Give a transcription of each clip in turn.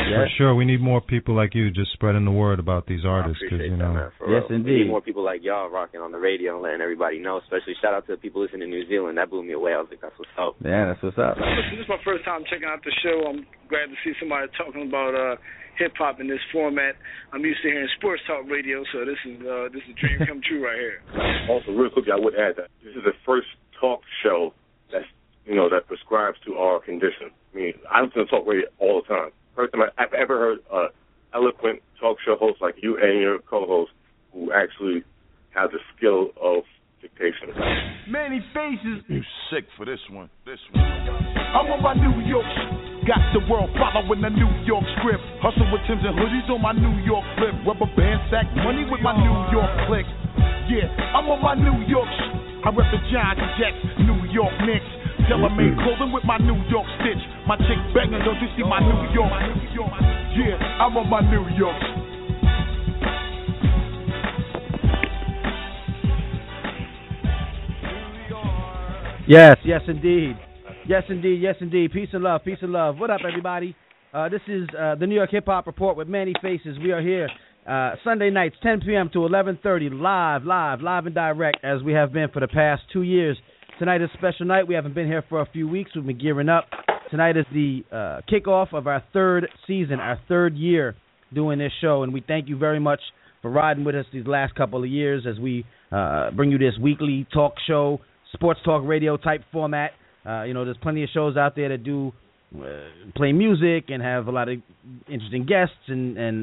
For sure. We need more people like you just spreading the word about these artists. I appreciate you that, know. man. For yes, real. indeed. We need more people like y'all rocking on the radio and letting everybody know, especially shout out to the people listening in New Zealand. That blew me away. I was like, that's what's up. Yeah, that's what's up. Listen, this is my first time checking out the show. I'm glad to see somebody talking about hip-hop in this format. I'm used to hearing sports talk radio, so this is a dream come true right here. Also, real quickly, I would add that this is the first talk show that's, that prescribes to our condition. I mean, I listen to talk radio all the time. First time I've ever heard an eloquent talk show host like you and your co-host who actually has the skill of dictation. Many faces. You sick for this one. I'm on my New York. Got the world following the New York script. Hustle with Timbs and hoodies on my New York flip. Rubber band sack money with my New York click. Yeah, I'm on my New York. I rep the Giants, Jets, New York Knicks. Tailor-made clothing with my New York stitch. My chick banging, don't you see my New York? Yeah, I'm on my New York. Yes, indeed. Yes, indeed. Peace and love. What up, everybody? This is the New York Hip Hop Report with Manny Faces. We are here Sunday nights, 10 p.m. to 11:30, live and direct, as we have been for the past 2 years. Tonight is a special night. We haven't been here for a few weeks. We've been gearing up. Tonight is the kickoff of our third season, our third year doing this show, and we thank you very much for riding with us these last couple of years as we bring you this weekly talk show, sports talk radio type format. There's plenty of shows out there that do play music and have a lot of interesting guests and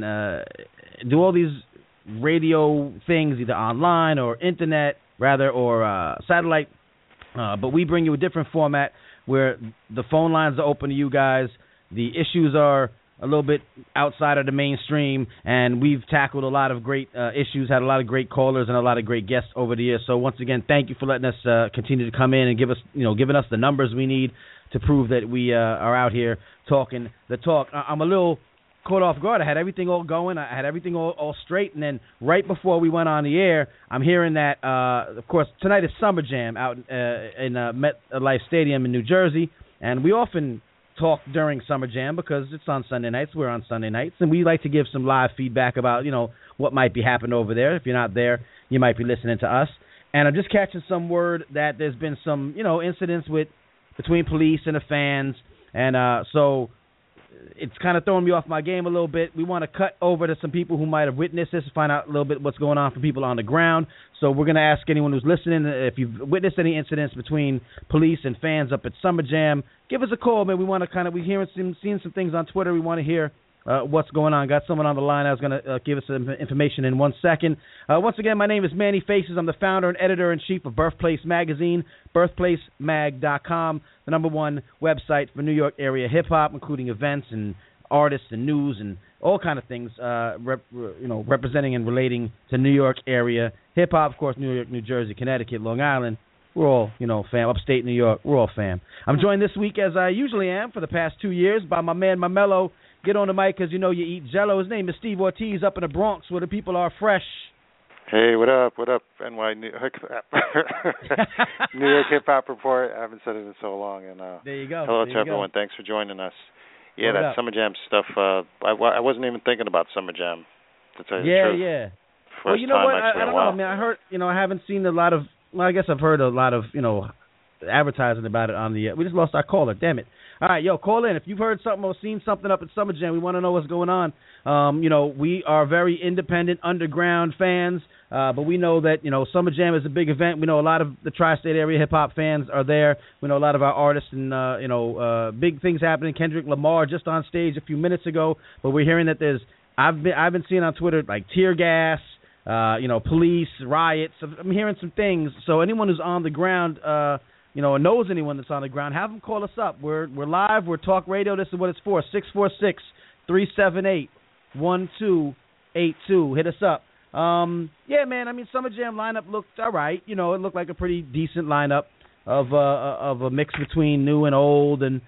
do all these radio things either online or internet, rather, or satellite. But we bring you a different format where the phone lines are open to you guys. The issues are a little bit outside of the mainstream, and we've tackled a lot of great issues, had a lot of great callers and a lot of great guests over the years. So once again, thank you for letting us continue to come in and giving us the numbers we need to prove that we are out here talking the talk. I'm a little caught off guard. I had everything all going. I had everything all straight, and then right before we went on the air, I'm hearing that, of course, tonight is Summer Jam out in MetLife Stadium in New Jersey, and we often talk during Summer Jam because it's on Sunday nights. We're on Sunday nights, and we like to give some live feedback about, what might be happening over there. If you're not there, you might be listening to us. And I'm just catching some word that there's been some, incidents between police and the fans, and so it's kind of throwing me off my game a little bit. We want to cut over to some people who might have witnessed this and find out a little bit what's going on from people on the ground. So we're going to ask anyone who's listening, if you've witnessed any incidents between police and fans up at Summer Jam, give us a call, man. We want to we're seeing some things on Twitter. We want to hear what's going on. Got someone on the line. I was going to give us some information in 1 second. Once again, my name is Manny Faces. I'm the founder and editor-in-chief of Birthplace Magazine, birthplacemag.com, the #1 website for New York area hip-hop, including events and artists and news and all kind of things, representing and relating to New York area hip-hop. Of course, New York, New Jersey, Connecticut, Long Island. We're all, fam. Upstate New York, we're all fam. I'm joined this week, as I usually am for the past 2 years, by my man, Mamelo. Get on the mic because you eat Jello. His name is Steve Ortiz up in the Bronx where the people are fresh. Hey, what up, NY New York Hip Hop Report. I haven't said it in so long. And there you go. Hello to everyone. Thanks for joining us. Yeah, what that up? Summer Jam stuff, I wasn't even thinking about Summer Jam, to tell you the truth. Yeah. First well, time what? actually I don't in a while. know. I heard, I haven't seen a lot of, I guess I've heard a lot of, advertising about it on the, we just lost our caller, damn it. All right, call in. If you've heard something or seen something up at Summer Jam, we want to know what's going on. We are very independent, underground fans, but we know that, Summer Jam is a big event. We know a lot of the tri-state area hip-hop fans are there. We know a lot of our artists and, big things happening. Kendrick Lamar just on stage a few minutes ago, but we're hearing that I've been seeing on Twitter, like, tear gas, police, riots. I'm hearing some things. So anyone who's on the ground, or knows anyone that's on the ground, have them call us up. We're live. We're talk radio. This is what it's for. 646-378-1282. Hit us up. Yeah, man. I mean, Summer Jam lineup looked all right. It looked like a pretty decent lineup of a mix between new and old, and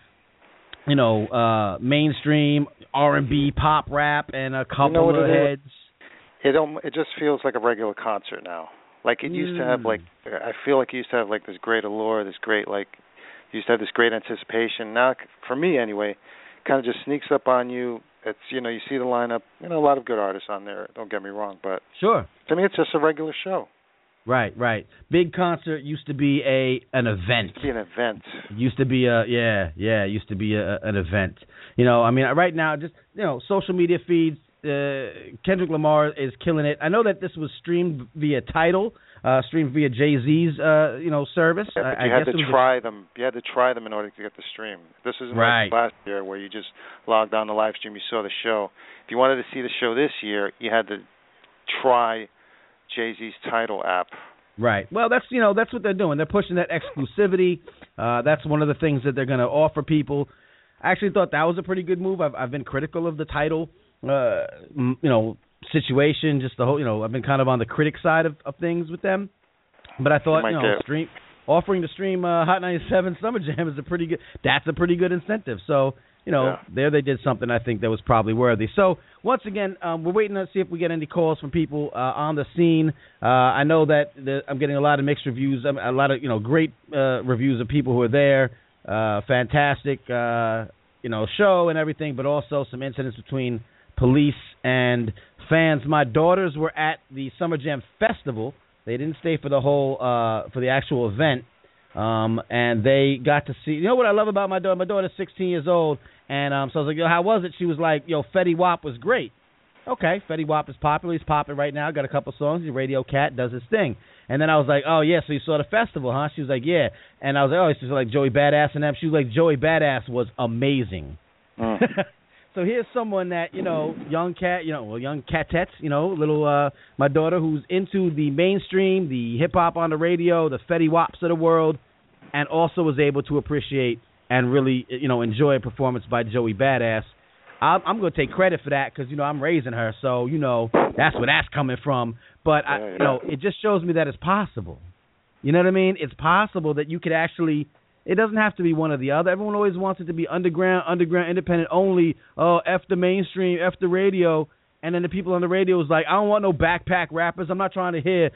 mainstream R&B, pop, rap, and a couple of heads. It just feels like a regular concert now. Like it used to have, I feel like it used to have this great allure, this great used to have this great anticipation. Now, for me anyway, kind of just sneaks up on you it's you see the lineup. A lot of good artists on there. Don't get me wrong, but sure. To me, it's just a regular show. Right. Big concert used to be an event. Used to be an event. Right now, just social media feeds. Kendrick Lamar is killing it. I know that this was streamed via Tidal, streamed via Jay-Z's service. Yeah, but you had to try them. You had to try them in order to get the stream. This isn't like last year where you just logged on the live stream, you saw the show. If you wanted to see the show this year, you had to try Jay-Z's Tidal app. Right. Well, that's what they're doing. They're pushing that exclusivity. That's one of the things that they're going to offer people. I actually thought that was a pretty good move. I've been critical of the Tidal situation, just the whole, I've been kind of on the critic side of things with them. But I thought, offering to stream Hot 97 Summer Jam is a pretty good incentive. So, there they did something I think that was probably worthy. So, once again, we're waiting to see if we get any calls from people on the scene. I know that I'm getting a lot of mixed reviews, a lot of, great reviews of people who are there. Fantastic, show and everything, but also some incidents between police and fans. My daughters were at the Summer Jam Festival. They didn't stay for the whole for the actual event, and they got to see. You know what I love about my daughter? My daughter's 16 years old, and so I was like, "Yo, how was it?" She was like, "Yo, Fetty Wap was great." Okay, Fetty Wap is popular. He's popping right now. Got a couple songs. The Radio Cat does his thing. And then I was like, "Oh yeah, so you saw the festival, huh?" She was like, "Yeah." And I was like, "Oh, it's just like Joey Badass and them." She was like, "Joey Badass was amazing." So here's someone that, young catets, little my daughter who's into the mainstream, the hip-hop on the radio, the Fetty Waps of the world, and also was able to appreciate and really, enjoy a performance by Joey Badass. I'm going to take credit for that because, I'm raising her, so, that's where that's coming from. But, it just shows me that it's possible. You know what I mean? It's possible that you could actually... It doesn't have to be one or the other. Everyone always wants it to be underground, independent only. Oh, F the mainstream, F the radio. And then the people on the radio is like, I don't want no backpack rappers. I'm not trying to hear,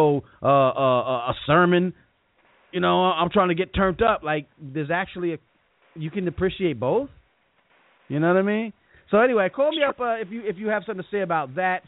a sermon. I'm trying to get turned up. Like, there's actually you can appreciate both. You know what I mean? So anyway, call me up if you have something to say about that.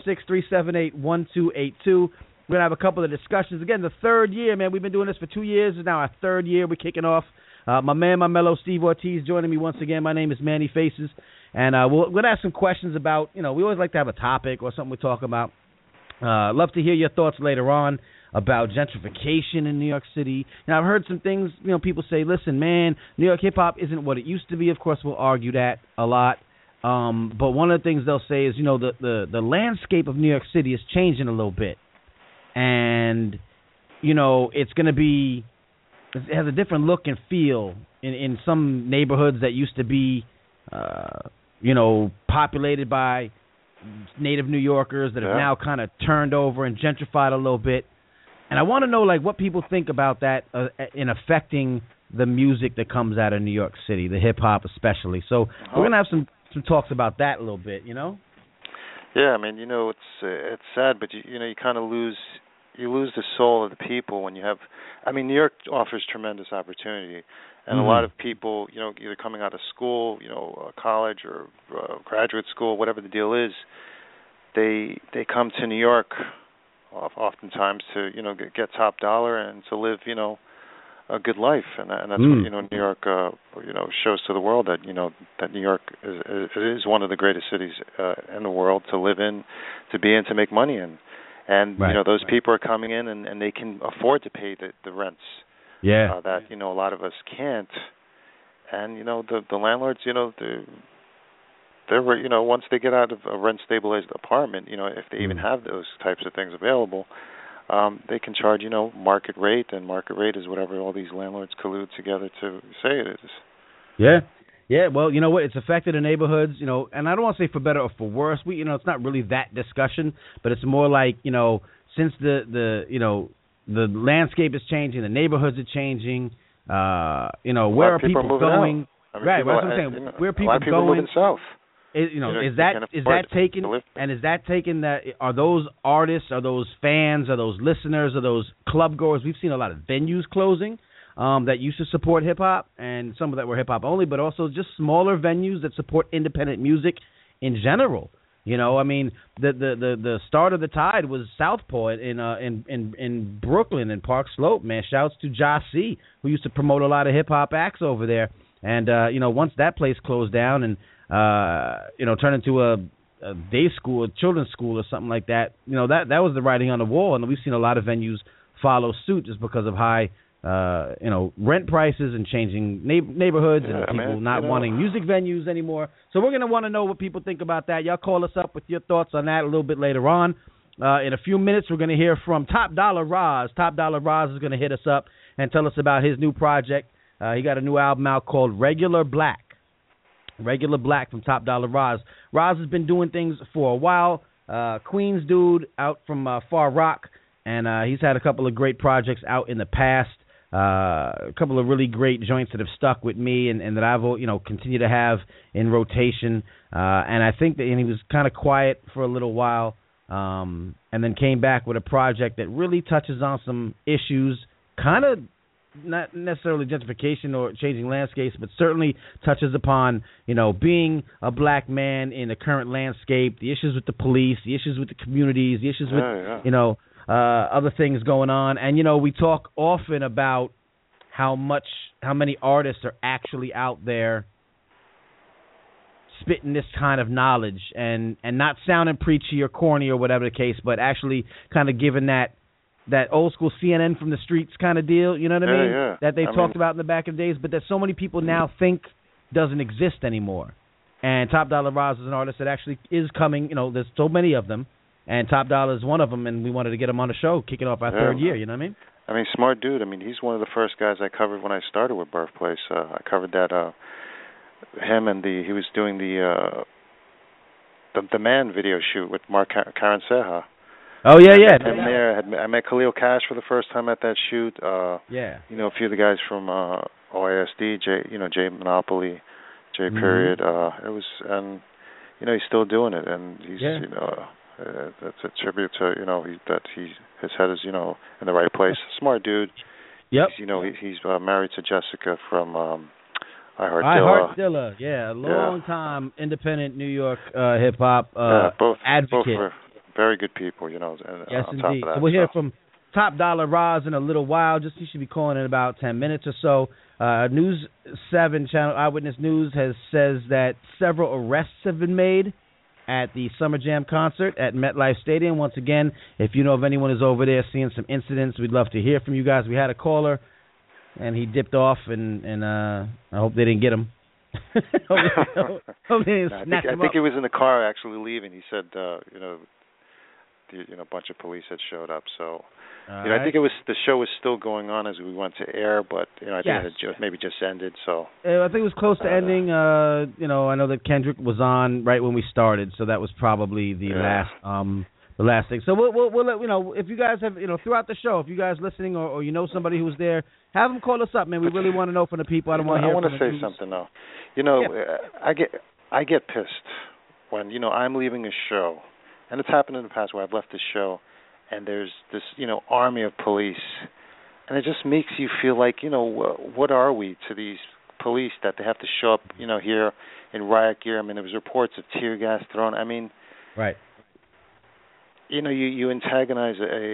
646-378-1282. We're going to have a couple of discussions. Again, the third year, man. We've been doing this for 2 years. It's now our third year. We're kicking off. My mellow Steve Ortiz joining me once again. My name is Manny Faces. And we're going to ask some questions about, we always like to have a topic or something we talk about. Love to hear your thoughts later on about gentrification in New York City. I've heard some things, people say, listen, man, New York hip-hop isn't what it used to be. Of course, we'll argue that a lot. But one of the things they'll say is, the landscape of New York City is changing a little bit. And, it's going to be, it has a different look and feel in some neighborhoods that used to be, populated by native New Yorkers that have now kind of turned over and gentrified a little bit. And I want to know, what people think about that in affecting the music that comes out of New York City, the hip-hop especially. So we're going to have some talks about that a little bit, Yeah, I mean, it's sad, but you kind of lose the soul of the people when you have. I mean, New York offers tremendous opportunity, and a lot of people, either coming out of school, college or graduate school, whatever the deal is, they come to New York, oftentimes to get top dollar and to live a good life, and that's what New York shows to the world that that New York is one of the greatest cities in the world to live in, to be in, to make money in, and those people are coming in and they can afford to pay the rents that a lot of us can't, and the landlords they're once they get out of a rent stabilized apartment, if they even have those types of things available. They can charge, market rate, and market rate is whatever all these landlords collude together to say it is. Yeah. Well, you know what? It's affected the neighborhoods, and I don't want to say for better or for worse. It's not really that discussion, but it's more like, since the landscape is changing, the neighborhoods are changing. Where are people going? Right. That's what I'm saying. Where are people going? Moving south. Is that taken? And is that taken? That are those artists, are those fans, are those listeners, are those club goers? We've seen a lot of venues closing. that used to support hip-hop, and some that were hip-hop only, but also just smaller venues that support independent music in general. You know, I mean, the start of the tide was Southpaw in Brooklyn in Park Slope, man. Shouts to Josh C., who used to promote a lot of hip-hop acts over there. And, you know, once that place closed down and, you know, turned into a day school, a children's school or something like that, you know, that was the writing on the wall. And we've seen a lot of venues follow suit just because of high, you know, rent prices and changing neighborhoods and people not wanting music venues anymore. So we're going to want to know what people think about that. Y'all call us up with your thoughts on that a little bit later on. In a few minutes, we're going to hear from Top Dollar Roz. Top Dollar Roz is going to hit us up and tell us about his new project. He got a new album out called Regular Black. Regular Black from Top Dollar Roz. Roz has been doing things for a while. Queens dude out from Far Rock, and he's had a couple of great projects out in the past. A couple of really great joints that have stuck with me and that I've, you know, continue to have in rotation. And I think that he was kind of quiet for a little while, and then came back with a project that really touches on some issues, kind of not necessarily gentrification or changing landscapes, but certainly touches upon, you know, being a black man in the current landscape, the issues with the police, the issues with the communities, the issues with, you know, other things going on. And, you know, we talk often about how many artists are actually out there spitting this kind of knowledge and not sounding preachy or corny or whatever the case, but actually kind of giving that old school CNN from the streets kind of deal, you know what I mean? That they talked about in the back of the days, but that so many people now think doesn't exist anymore. And Top Dollar Roz is an artist that actually is coming, you know, there's so many of them, and Top Dollar is one of them, and we wanted to get him on the show, kicking off our third year, you know what I mean? I mean, smart dude. I mean, he's one of the first guys I covered when I started with Birthplace. I covered that, him and he was doing the Man video shoot with Mark Karen Seha. Oh, yeah. I met Khalil Cash for the first time at that shoot. You know, a few of the guys from OISD, Jay Monopoly, Jay Period. It was, and, you know, he's still doing it, and he's, you know, that's a tribute to, you know, his head is, you know, in the right place. Smart dude. Yep. He's, you know, he's married to Jessica from I Heart Dilla. Yeah, a long time independent New York hip hop advocate. Both were very good people, you know. And, yes, on indeed. top of that, we'll hear from Top Dollar Roz in a little while. You should be calling in about 10 minutes or so. News 7 channel Eyewitness News says that several arrests have been made at the Summer Jam concert at MetLife Stadium. Once again, if you know of anyone who's over there seeing some incidents, we'd love to hear from you guys. We had a caller, and he dipped off, and I hope they didn't get him. I think he was in the car actually leaving. He said, you know, a bunch of police had showed up. So, you know, I think the show was still going on as we went to air, but, you know, I think it had maybe just ended. So I think it was close to ending. You know, I know that Kendrick was on right when we started, so that was probably the last thing. So we'll let you know, if you guys have, you know, throughout the show, if you guys listening or you know somebody who was there, have them call us up, man. We really want to know from the people. I want to say something though. You know, I get pissed when, you know, I'm leaving a show. And it's happened in the past where I've left this show, and there's this, you know, army of police, and it just makes you feel like, you know, what are we to these police that they have to show up, you know, here in riot gear? I mean, there was reports of tear gas thrown. I mean, right. You know, you antagonize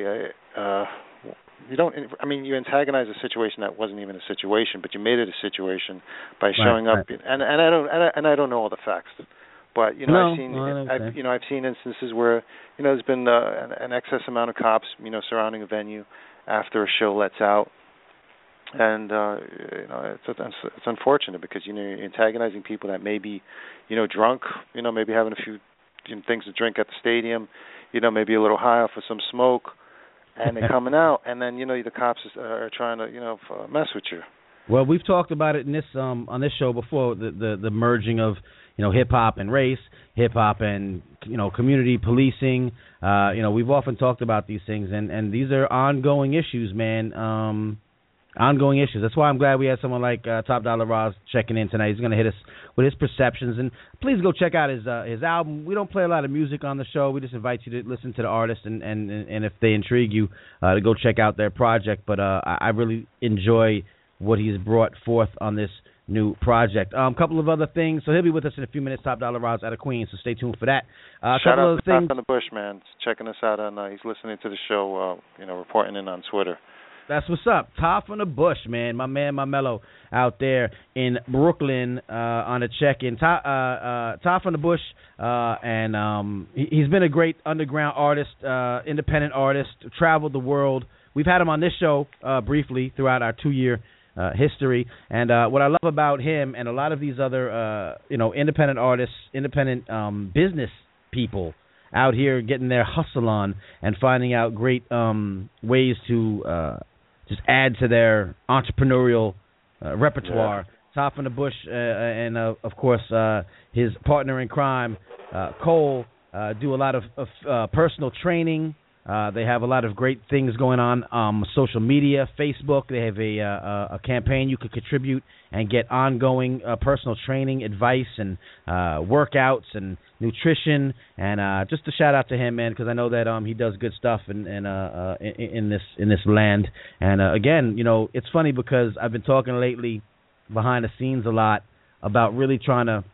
you antagonize a situation that wasn't even a situation, but you made it a situation by showing up. And I don't know all the facts. But, you know, I've seen instances where, you know, there's been an excess amount of cops, you know, surrounding a venue after a show lets out, and you know, it's unfortunate because, you know, you're antagonizing people that may be, you know, drunk, you know, maybe having a few things to drink at the stadium, you know, maybe a little high off of some smoke, and they're coming out, and then, you know, the cops are trying to, you know, mess with you. Well, we've talked about it in this on this show before, the merging of, you know, hip-hop and race, hip-hop and, you know, community policing. You know, we've often talked about these things, and these are ongoing issues, man, ongoing issues. That's why I'm glad we had someone like Top Dollar Roz checking in tonight. He's going to hit us with his perceptions, and please go check out his album. We don't play a lot of music on the show. We just invite you to listen to the artist, and if they intrigue you, to go check out their project. But I really enjoy what he's brought forth on this new project. A couple of other things. So he'll be with us in a few minutes. Top Dollar Roz out of Queens. So stay tuned for that. Shout out to Top on the Bush, man. Checking us out on. He's listening to the show. Reporting in on Twitter. That's what's up. Top on the Bush, man. My man, my mellow out there in Brooklyn on a check-in. Top on the Bush, and he's been a great underground artist, independent artist. Traveled the world. We've had him on this show briefly throughout our 2-year history, and what I love about him and a lot of these other independent artists, independent business people out here getting their hustle on and finding out great ways to just add to their entrepreneurial repertoire. Yeah. Top in the Bush and of course his partner in crime, Cole, do a lot of personal training. They have a lot of great things going on social media, Facebook. They have a campaign you could contribute and get ongoing personal training, advice, and workouts and nutrition. And just a shout out to him, man, because I know that he does good stuff in this land. And again, it's funny because I've been talking lately behind the scenes a lot about really trying to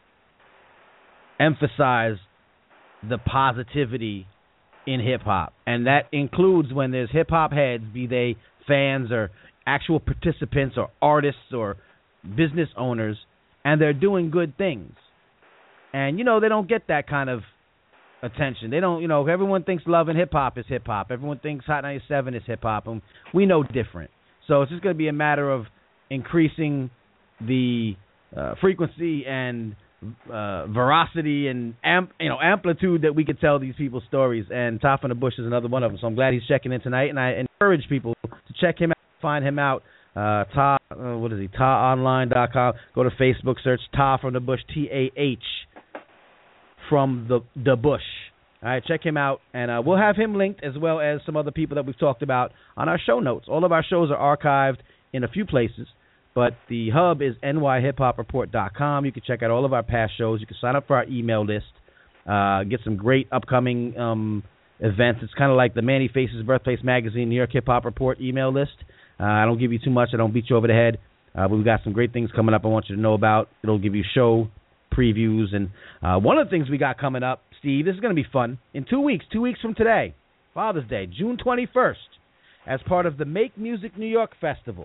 emphasize the positivity in hip-hop, and that includes when there's hip-hop heads, be they fans or actual participants or artists or business owners, and they're doing good things. And, they don't get that kind of attention. They don't, everyone thinks Love and hip-hop is hip-hop. Everyone thinks Hot 97 is hip-hop, and we know different. So it's just going to be a matter of increasing the frequency and veracity and amplitude that we could tell these people's stories, and Top on the Bush is another one of them. So I'm glad he's checking in tonight, and I encourage people to check him out, find him out. TAHonline.com. Go to Facebook, search Ta from the Bush, TAH from the Bush. All right, check him out, and we'll have him linked as well as some other people that we've talked about on our show notes. All of our shows are archived in a few places, but the hub is nyhiphopreport.com. You can check out all of our past shows. You can sign up for our email list, get some great upcoming events. It's kind of like the Manny Faces Birthplace Magazine New York Hip Hop Report email list. I don't give you too much. I don't beat you over the head. But we've got some great things coming up I want you to know about. It'll give you show previews. And one of the things we got coming up, Steve, this is going to be fun. In 2 weeks from today, Father's Day, June 21st, as part of the Make Music New York Festival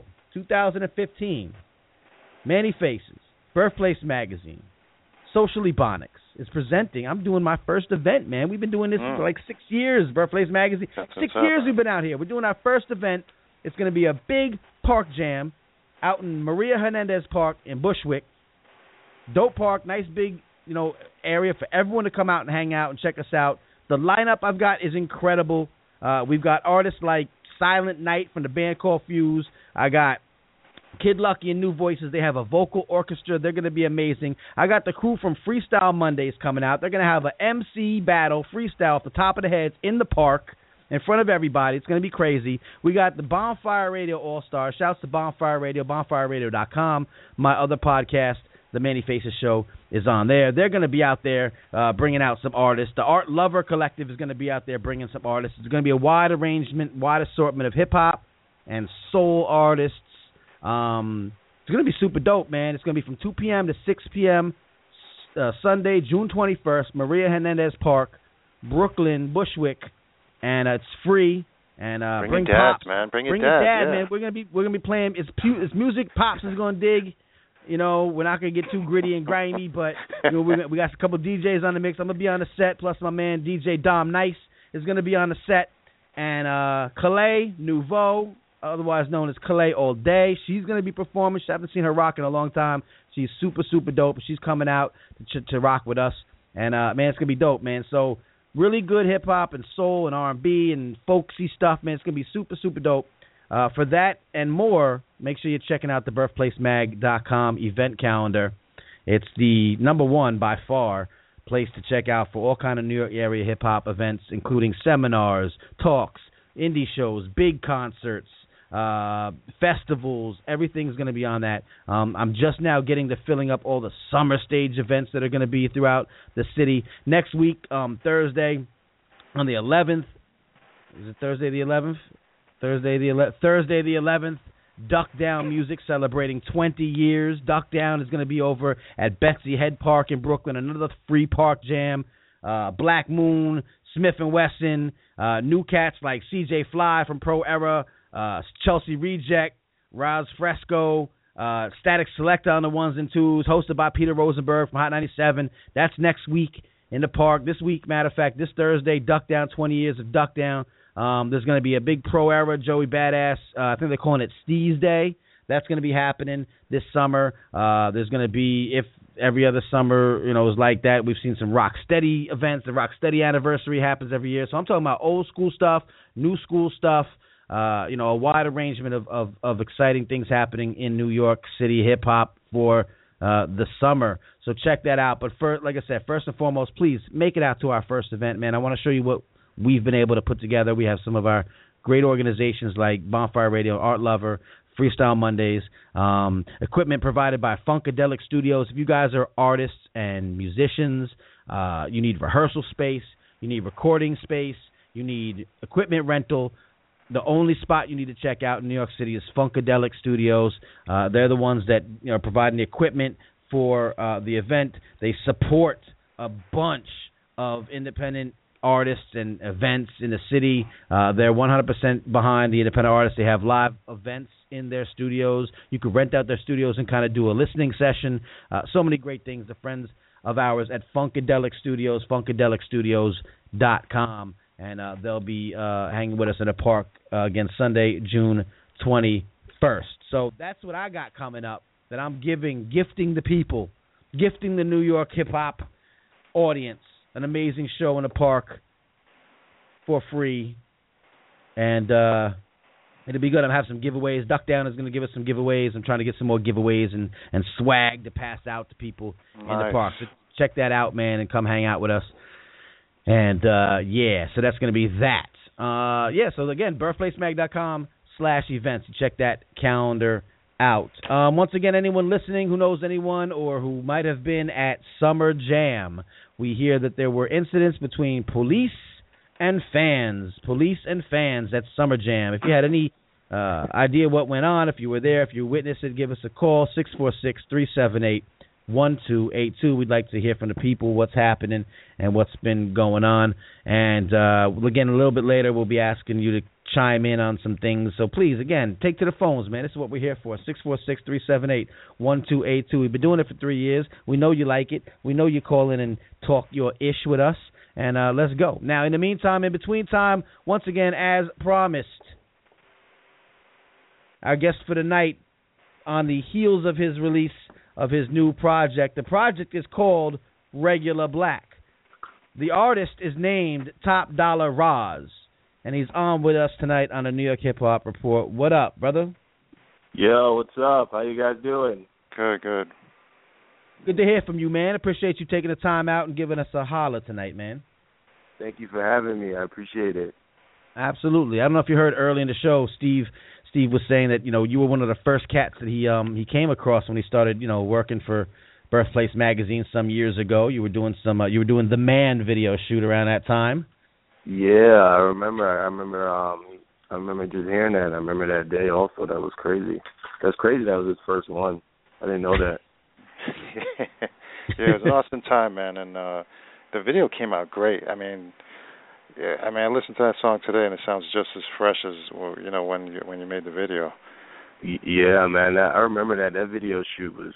2015, Manny Faces, Birthplace Magazine, Social Ebonics is presenting. I'm doing my first event, man. We've been doing this for like 6 years, Birthplace Magazine. 6 years we've been out here. We're doing our first event. It's going to be a big park jam out in Maria Hernandez Park in Bushwick. Dope park, nice big, area for everyone to come out and hang out and check us out. The lineup I've got is incredible. We've got artists like Silent Night from the band called Fuse. I got Kid Lucky and New Voices. They have a vocal orchestra. They're going to be amazing. I got the crew from Freestyle Mondays coming out. They're going to have an MC battle, freestyle off the top of the heads in the park in front of everybody. It's going to be crazy. We got the Bonfire Radio All-Stars. Shouts to Bonfire Radio, bonfireradio.com. My other podcast, The Manny Faces Show, is on there. They're going to be out there bringing out some artists. The Art Lover Collective is going to be out there bringing some artists. It's going to be a wide assortment of hip-hop and soul artists. It's going to be super dope, man. It's going to be from 2 p.m. to 6 p.m. Sunday, June 21st, Maria Hernandez Park, Brooklyn, Bushwick, and it's free. And bring your dads, pops, man. Bring your dad, yeah. Man. We're gonna be playing. It's music. Pops is gonna dig. We're not gonna get too gritty and grimy, but we got a couple DJs on the mix. I'm gonna be on the set. Plus my man DJ Dom Nice is gonna be on the set, and Calais Nouveau, otherwise known as Calais All Day, she's gonna be performing. I haven't seen her rock in a long time. She's super dope. She's coming out to rock with us, and man, it's gonna be dope, man. So really good hip hop and soul and R&B and folksy stuff, man. It's gonna be super dope. For that and more, make sure you're checking out the birthplacemag.com event calendar. It's the number one by far place to check out for all kind of New York area hip hop events, including seminars, talks, indie shows, big concerts, festivals. Everything's going to be on that. I'm just now getting to filling up all the summer stage events that are going to be throughout the city. Next week, Thursday on the 11th. Is it Thursday the 11th? Thursday the 11th. Duck Down Music celebrating 20 years. Duck Down is going to be over at Betsy Head Park in Brooklyn, another free park jam. Black Moon, Smith & Wesson, new cats like CJ Fly from Pro Era, Chelsea Reject, Roz Fresco, Static Selector on the ones and twos, hosted by Peter Rosenberg from Hot 97. That's next week in the park. This week, matter of fact, this Thursday, Duck Down, 20 years of Duck Down. There's going to be a big Pro Era, Joey Badass. I think they're calling it Steez Day. That's going to be happening this summer. There's going to be, if every other summer, is like that, we've seen some Rocksteady events. The Rocksteady anniversary happens every year. So I'm talking about old school stuff, new school stuff, a wide arrangement of exciting things happening in New York City hip-hop for the summer. So check that out. But like I said, first and foremost, please make it out to our first event, man. I want to show you what we've been able to put together. We have some of our great organizations like Bonfire Radio, Art Lover, Freestyle Mondays, equipment provided by Funkadelic Studios. If you guys are artists and musicians, you need rehearsal space, you need recording space, you need equipment rental, the only spot you need to check out in New York City is Funkadelic Studios. They're the ones that are providing the equipment for the event. They support a bunch of independent artists and events in the city. They're 100% behind the independent artists. They have live events in their studios. You could rent out their studios and kind of do a listening session. So many great things. The friends of ours at Funkadelic Studios, funkadelicstudios.com. And they'll be hanging with us in the park again Sunday, June 21st. So that's what I got coming up that I'm gifting the people, gifting the New York hip-hop audience an amazing show in the park for free. And it'll be good. I'm going to have some giveaways. Duck Down is going to give us some giveaways. I'm trying to get some more giveaways and swag to pass out to people in the park. So check that out, man, and come hang out with us. And, so that's going to be that. So, again, birthplacemag.com/events. Check that calendar out. Once again, anyone listening who knows anyone or who might have been at Summer Jam, we hear that there were incidents between police and fans at Summer Jam. If you had any idea what went on, if you were there, if you witnessed it, give us a call, 646-378-1282. We'd like to hear from the people what's happening and what's been going on. And, again, a little bit later, we'll be asking you to chime in on some things. So please, again, take to the phones, man. This is what we're here for, 646-378-1282. We've been doing it for 3 years. We know you like it. We know you call in and talk your ish with us. And let's go. Now, in the meantime, in between time, once again, as promised, our guest for the night, on the heels of his release of his new project. The project is called Regular Black. The artist is named Top Dollar Roz, and he's on with us tonight on the New York Hip Hop Report. What up, brother? Yo, what's up? How you guys doing? Good. Good to hear from you, man. Appreciate you taking the time out and giving us a holler tonight, man. Thank you for having me. I appreciate it. Absolutely. I don't know if you heard early in the show, Steve was saying that, you were one of the first cats that he came across when he started, working for Birthplace Magazine some years ago. You were doing the Man video shoot around that time. Yeah, I remember just hearing that. I remember that day also. That was crazy. That's crazy. That was his first one. I didn't know that. Yeah, it was an awesome time, man, and the video came out great. I listened to that song today, and it sounds just as fresh as when you made the video. Yeah, man. I remember that video shoot was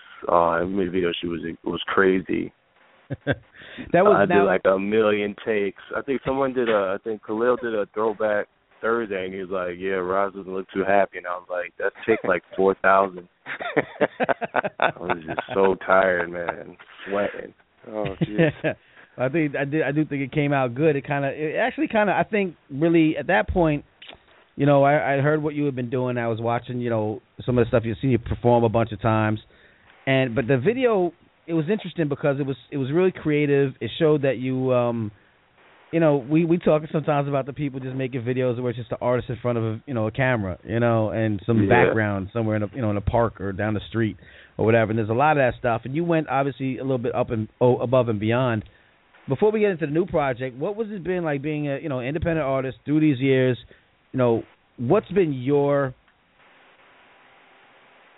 crazy. That was I did like a million takes. I think Khalil did a throwback Thursday, and he was like, "Yeah, Roz doesn't look too happy," and I was like, "That take like 4,000." I was just so tired, man, sweating. Oh, jeez. I do think it came out good. I think really at that point, I heard what you had been doing. I was watching, some of the stuff you've seen you perform a bunch of times, but the video, it was interesting because it was really creative. It showed that you, we talk sometimes about the people just making videos where it's just an artist in front of a camera, and some background somewhere in a park or down the street or whatever. And there's a lot of that stuff. And you went obviously a little bit above and beyond. Before we get into the new project, what was it been like being a independent artist through these years? What's been your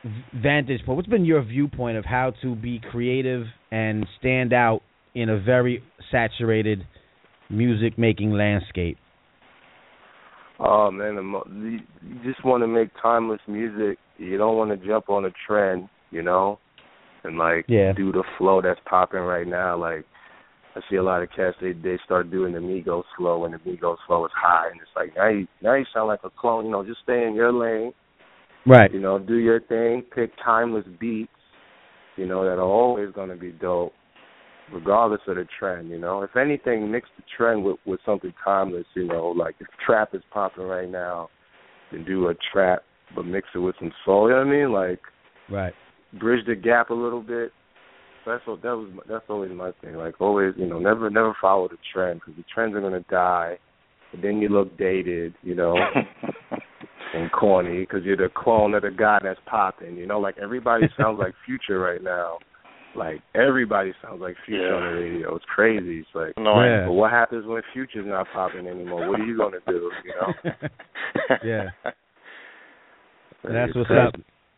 vantage point? What's been your viewpoint of how to be creative and stand out in a very saturated music making landscape? Oh man, you just want to make timeless music. You don't want to jump on a trend, and do the flow that's popping right now. Like I see a lot of cats, they start doing the Migos flow, and the Migos flow is high, and it's like now you sound like a clone. Just stay in your lane, right? Do your thing. Pick timeless beats, that are always going to be dope, regardless of the trend. If anything, mix the trend with something timeless. Like if trap is popping right now, then do a trap, but mix it with some soul. You know what I mean? Like, right. Bridge the gap a little bit. That's always my thing. Like always, never follow the trend, because the trends are gonna die, and then you look dated, and corny, because you're the clone of the guy that's popping. Like everybody sounds like Future right now. Like everybody sounds like Future on the radio. It's crazy. It's like, but what happens when Future's not popping anymore? What are you gonna do? Yeah. That's what's up.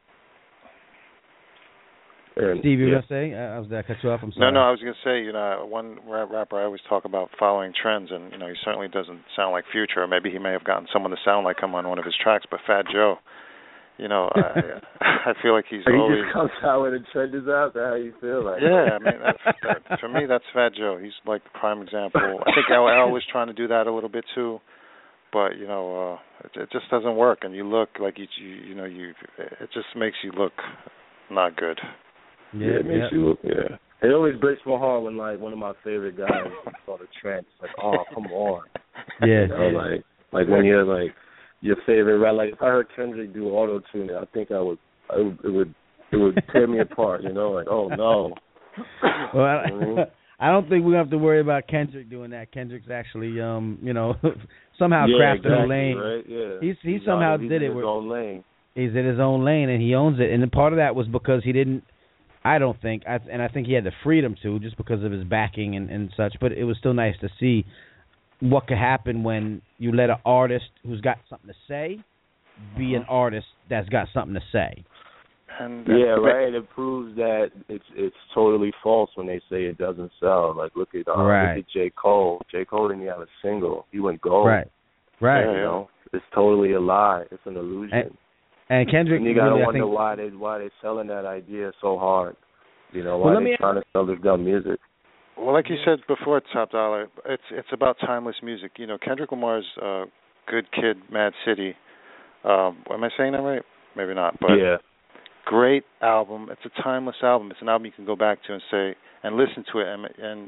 Steve, you were gonna say? Did I cut you off? I'm sorry. No, I was gonna say, one rapper I always talk about following trends, and he certainly doesn't sound like Future, or maybe he may have gotten someone to sound like him on one of his tracks. But Fat Joe, I feel like he's always. He just comes out when the trend is out. That's how you feel like. Yeah, I mean, for me, that's Fat Joe. He's like the prime example. I think LL was trying to do that a little bit too, but it just doesn't work. And you look like it just makes you look not good. Yeah, it makes you look. Yeah, it always breaks my heart when one of my favorite guys saw the trend. It's like, oh, come on. Yeah. Like when you're like your favorite rapper. Like if I heard Kendrick do auto tune, I think it would tear me apart. Like, oh no. Well, I don't think we have to worry about Kendrick doing that. Kendrick's actually, somehow crafted a lane. Right? Yeah. He somehow did it. He's in his own lane. He's in his own lane, and he owns it. And part of that was because he didn't. I don't think, and I think he had the freedom to, just because of his backing and such. But it was still nice to see what could happen when you let an artist who's got something to say be an artist that's got something to say. And right. It proves that it's totally false when they say it doesn't sell. Like look at J. Cole. J. Cole didn't have a single. He went gold. Right. It's totally a lie. It's an illusion. And Kendrick, and you gotta really, wonder why they selling that idea so hard. Why they trying to sell this dumb music. Well, like you said before, Top Dollar, it's about timeless music. Kendrick Lamar's Good Kid, Mad City. Am I saying that right? Maybe not, but great album. It's a timeless album. It's an album you can go back to and say and listen to it, and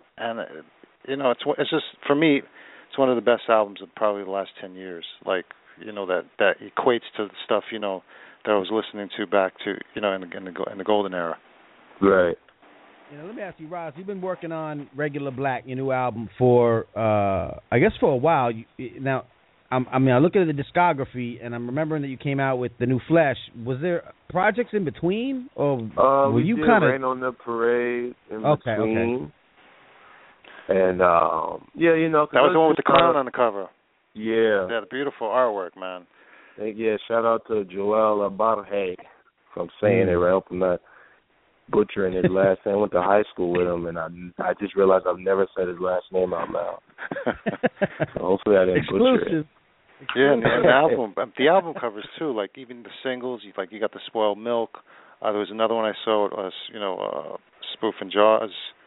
it's just, for me, it's one of the best albums of probably the last 10 years. Like, that equates to the stuff, that I was listening to back to, in the golden era. Right. Let me ask you, Roz, you've been working on Regular Black, your new album, for, I guess for a while. Now, I look at the discography, and I'm remembering that you came out with the new Flesh. Was there projects in between, or were you kind of Rain on the Parade in between? Okay. And that was the one with the clown on the cover. Yeah. Yeah, the beautiful artwork, man. Yeah, shout out to Joel Barhe, if I'm saying it right. I hope I'm not butchering his last name. I went to high school with him, and I just realized I've never said his last name out loud. So hopefully I didn't butcher it. Yeah, and the album covers too. Like even the singles, you got the Spoiled Milk. There was another one I saw, Spoof and Jaws.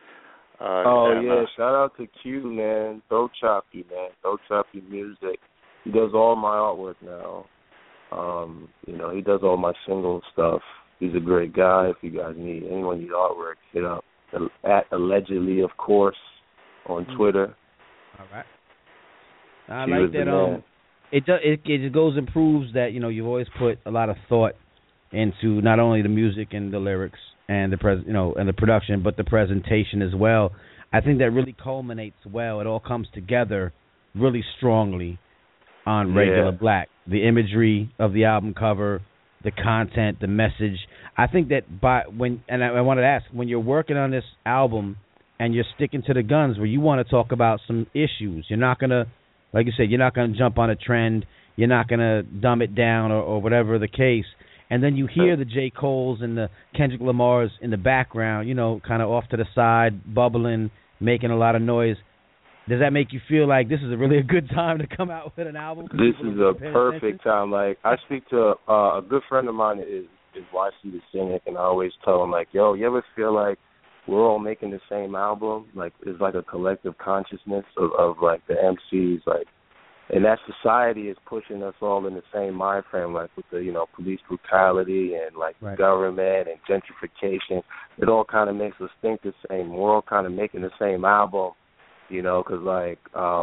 Shout out to Q, man. Throat Choppy, man. Throat Choppy Music. He does all my artwork now. He does all my single stuff. He's a great guy. If you guys need anyone need artwork, hit up at Allegedly, of course, on Twitter. All right. I like that. It just goes and proves that you've always put a lot of thought into not only the music and the lyrics and the production, but the presentation as well. I think that really culminates well. It all comes together really strongly on Regular Black. The imagery of the album cover, the content, the message. I think that I wanted to ask, when you're working on this album and you're sticking to the guns where you want to talk about some issues, you're not going to, like you said, you're not going to jump on a trend, you're not going to dumb it down or whatever the case. and then you hear the J. Coles and the Kendrick Lamars in the background, kind of off to the side, bubbling, making a lot of noise. Does that make you feel like this is really a good time to come out with an album? This is a perfect time. Like, I speak to a good friend of mine is YC the Cynic, and I always tell him, like, yo, you ever feel like we're all making the same album? Like, it's like a collective consciousness of like, the MCs, like, and that society is pushing us all in the same mind frame, like with the, police brutality and like government and gentrification. It all kind of makes us think the same. We're all kind of making the same album, because like,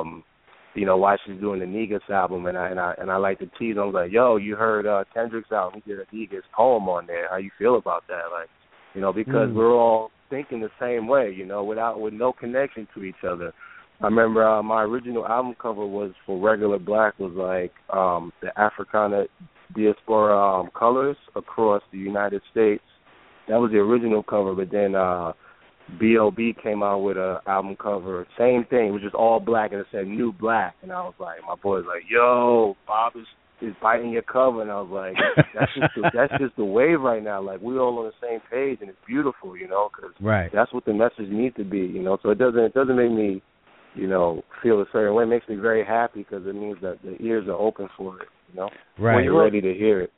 why she's doing the Negus album, and I like to tease. I was like, yo, you heard Kendrick's album? He did a Negus poem on there. How you feel about that? Like, because we're all thinking the same way, with no connection to each other. I remember my original album cover was for Regular Black, was like the Africana diaspora colors across the United States. That was the original cover, but then B.O.B. came out with an album cover, same thing. It was just all black, and it said New Black. And I was like, my boy was like, yo, Bob is biting your cover. And I was like, that's just the wave right now. Like, we're all on the same page, and it's beautiful, because that's what the message needs to be, So it doesn't make me, feel a certain way. It makes me very happy because it means that the ears are open for it, when you're ready to hear it.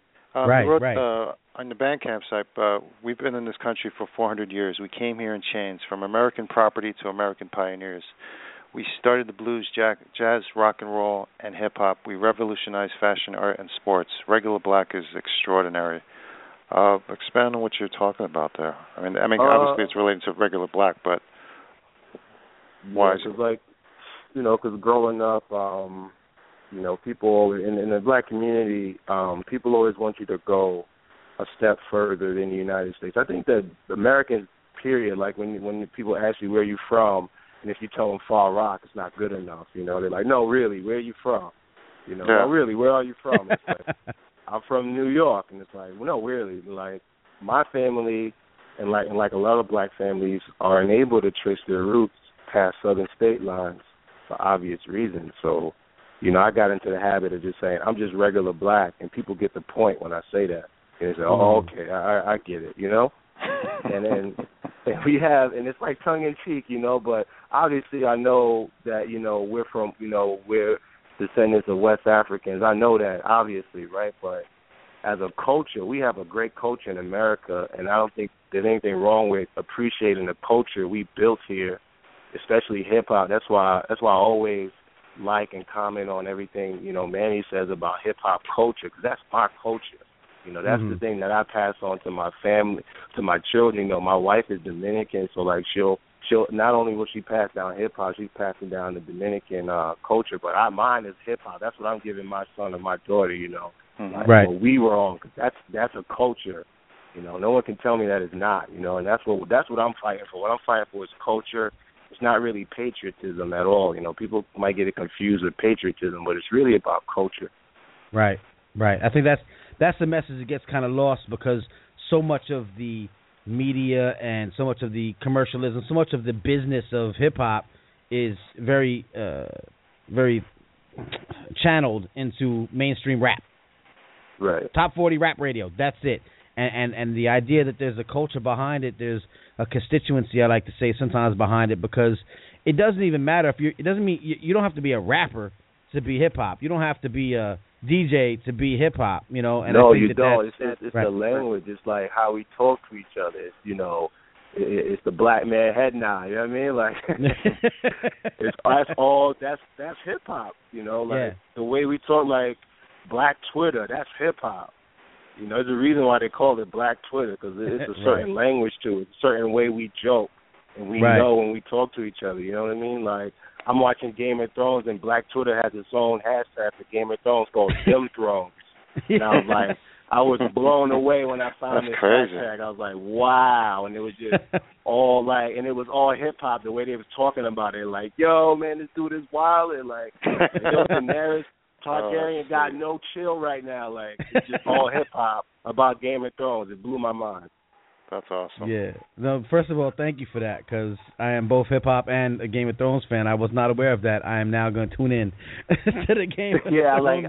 On the Bandcamp site, we've been in this country for 400 years. We came here in chains, from American property to American pioneers. We started the blues, jazz, rock and roll, and hip-hop. We revolutionized fashion, art, and sports. Regular Black is extraordinary. Expand on what you're talking about there. I mean, obviously it's related to Regular Black, but why? Because, like, because growing up, people in the black community, people always want you to go a step further than the United States. I think that the American period, like when people ask you where you're from, and if you tell them Far Rock, it's not good enough. They're like, no, really, where are you from? No, really, where are you from? It's like, I'm from New York, and it's like, well, no, really, like my family and like a lot of black families are unable to trace their roots past southern state lines for obvious reasons. So, I got into the habit of just saying I'm just regular black, and people get the point when I say that. And they say, oh, okay, I get it, And then we have, and it's like tongue in cheek, but obviously I know that, we're from, we're descendants of West Africans. I know that, obviously, right? But as a culture, we have a great culture in America, and I don't think there's anything wrong with appreciating the culture we built here, especially hip-hop. That's why I always like and comment on everything, Manny says about hip-hop culture, because that's my culture. That's the thing that I pass on to my family, to my children. My wife is Dominican, so like she'll not only will she pass down hip hop, she's passing down the Dominican culture. But mine is hip hop. That's what I'm giving my son and my daughter. Like, what we were on, because that's a culture. No one can tell me that it's not. And that's what I'm fighting for. What I'm fighting for is culture. It's not really patriotism at all. People might get it confused with patriotism, but it's really about culture. Right. I think that's the message that gets kind of lost, because so much of the media and so much of the commercialism, so much of the business of hip-hop is very, very channeled into mainstream rap. Right. Top 40 rap radio, that's it. And the idea that there's a culture behind it, there's a constituency, I like to say, sometimes behind it, because it doesn't even matter if it doesn't mean you don't have to be a rapper to be hip-hop. You don't have to be a DJ to be hip hop, And no, I think you don't. It's the language. It's like how we talk to each other. It's, it's the black man head nod. You know what I mean? Like, that's hip hop. The way we talk, like Black Twitter. That's hip hop. There's a reason why they call it Black Twitter, because it's a certain language to it, a certain way we joke, and we know when we talk to each other. You know what I mean? Like, I'm watching Game of Thrones, and Black Twitter has its own hashtag for Game of Thrones called Game Thrones. And I was like, I was blown away when I found this hashtag. I was like, wow. And it was just all like, and it was all hip hop, the way they was talking about it. Like, yo, man, this dude is wild. And like, yo, Daenerys Targaryen got no chill right now. Like, it's just all hip hop about Game of Thrones. It blew my mind. That's awesome. Yeah. No, first of all, thank you for that, because I am both hip hop and a Game of Thrones fan. I was not aware of that. I am now going to tune in to the Game of Thrones.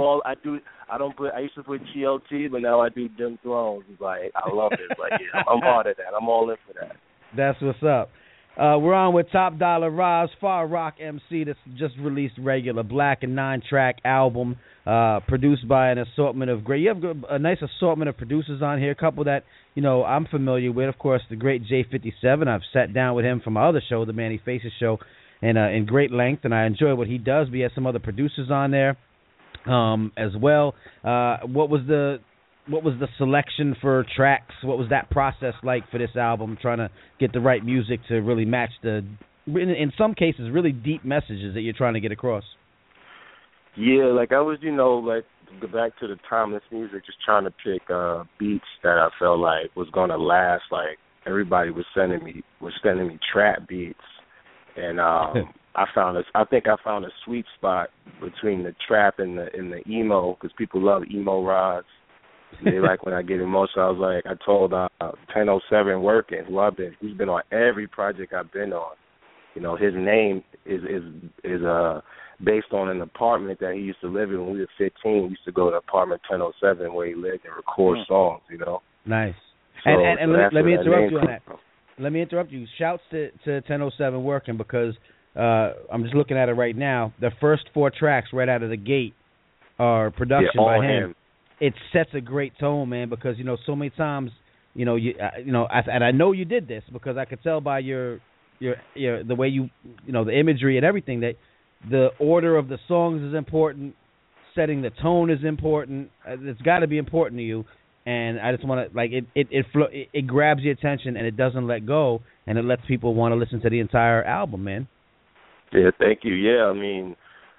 I used to put GLT, but now I do Game of Thrones. It's like, I love it. Like, yeah, I'm hard at that. I'm all in for that. That's what's up. We're on with Top Dollar Roz, Far Rock MC, that's just released Regular Black, a 9-track album produced by an assortment of great. You have a nice assortment of producers on here. A couple that I'm familiar with. Of course, the great J57. I've sat down with him from my other show, the Manny Faces Show, and in great length, and I enjoy what he does. We have some other producers on there as well. What was the selection for tracks? What was that process like for this album, trying to get the right music to really match in some cases, really deep messages that you're trying to get across? Yeah, like I was, like go back to the timeless music, just trying to pick beats that I felt like was gonna last. Like everybody was sending me trap beats, and I think I found a sweet spot between the trap and the emo, because people love emo Roz. They like when I get emotional. I was like, I told 1007 Working, loved it. He's been on every project I've been on. His name is based on an apartment that he used to live in when we were 15. We used to go to apartment 1007 where he lived and record songs. Nice. So, and let me interrupt you on that. Let me interrupt you. Shouts to 1007 Working, because I'm just looking at it right now. The first 4 tracks right out of the gate are production by him. It sets a great tone, man, because so many times, and I know you did this because I could tell by your the way the imagery and everything, that the order of the songs is important, setting the tone is important. It's got to be important to you, and I just want to it grabs your attention and it doesn't let go, and it lets people want to listen to the entire album, man. Yeah, thank you. Yeah, I mean,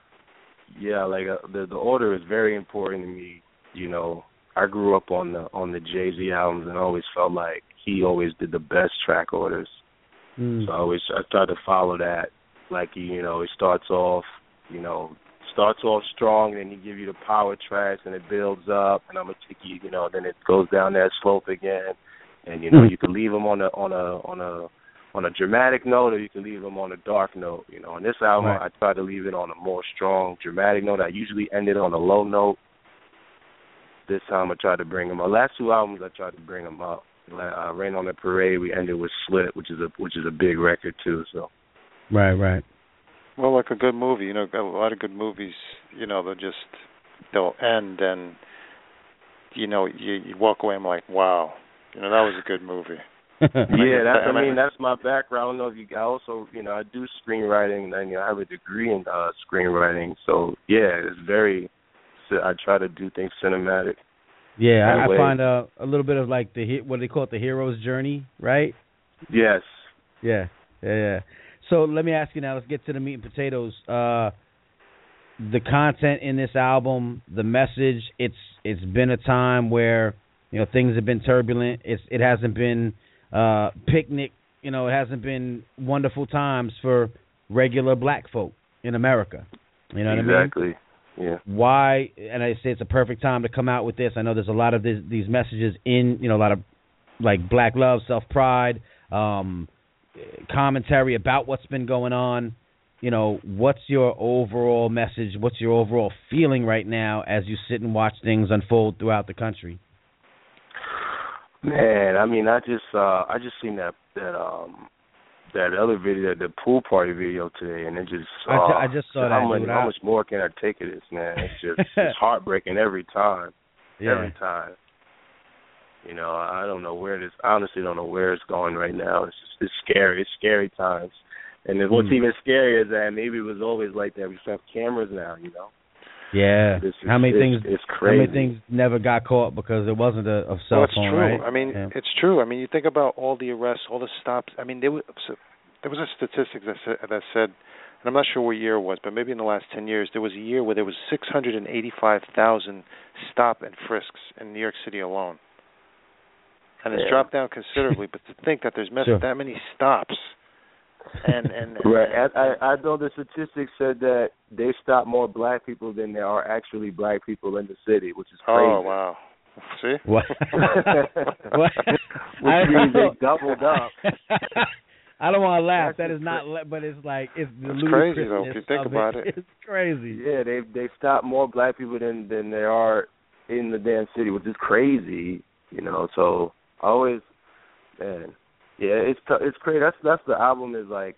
the order is very important to me. I grew up on the Jay-Z albums and always felt like he always did the best track orders. So I try to follow that. Like it starts off strong, and then he give you the power tracks, and it builds up, and I'm gonna take you, then it goes down that slope again, and you can leave them on a dramatic note, or you can leave them on a dark note. On this album, right, I try to leave it on a more strong, dramatic note. I usually end it on a low note. This time I tried to bring them. My last 2 albums I tried to bring them up. Rain on the Parade, we ended with Slit, which is a big record too. So. Right. Well, like a good movie, a lot of good movies, they'll end and you walk away and I'm like, wow, that was a good movie. Yeah, that's my background. I don't know if I also, I do screenwriting, and I have a degree in screenwriting. So yeah, I try to do things cinematic. Yeah, I find a little bit of like what they call it, the hero's journey, right? Yes. Yeah. So let me ask you now. Let's get to the meat and potatoes. The content in this album, the message. It's been a time where things have been turbulent. It hasn't been picnic. It hasn't been wonderful times for regular black folk in America. You know what I mean? Exactly. Yeah. Why? And I say it's a perfect time to come out with this. I know there's a lot of these messages in, a lot of like black love, self-pride, commentary about what's been going on. What's your overall message? What's your overall feeling right now as you sit and watch things unfold throughout the country? Man, I just seen that other video, the pool party video today, and it just I just saw that. How much more can I take of this, man? It's heartbreaking every time. Yeah. Every time. I don't know where this. I honestly don't know where it's going right now. It's scary. It's scary times. And then what's even scarier is that maybe it was always like that. We just have cameras now. Yeah. How many things? It's crazy. How many things never got caught because it wasn't a cell phone, true. right? It's true. You think about all the arrests, all the stops. There was a statistic that said, and I'm not sure what year it was, but maybe in the last 10 years, there was a year where there was 685,000 stop and frisks in New York City alone. And it's dropped down considerably, but to think that there's that many stops. And right. I know the statistics said that they stop more black people than there are actually black people in the city, which is crazy. Oh, wow. See? What? Which means they doubled up. I don't want to laugh. That is not, but it's like it's the ludicrousness crazy though if you think about it. It's crazy. Yeah, they stopped more black people than there are in the damn city, which is crazy. You know, so always, man, yeah, it's crazy. That's the album is like,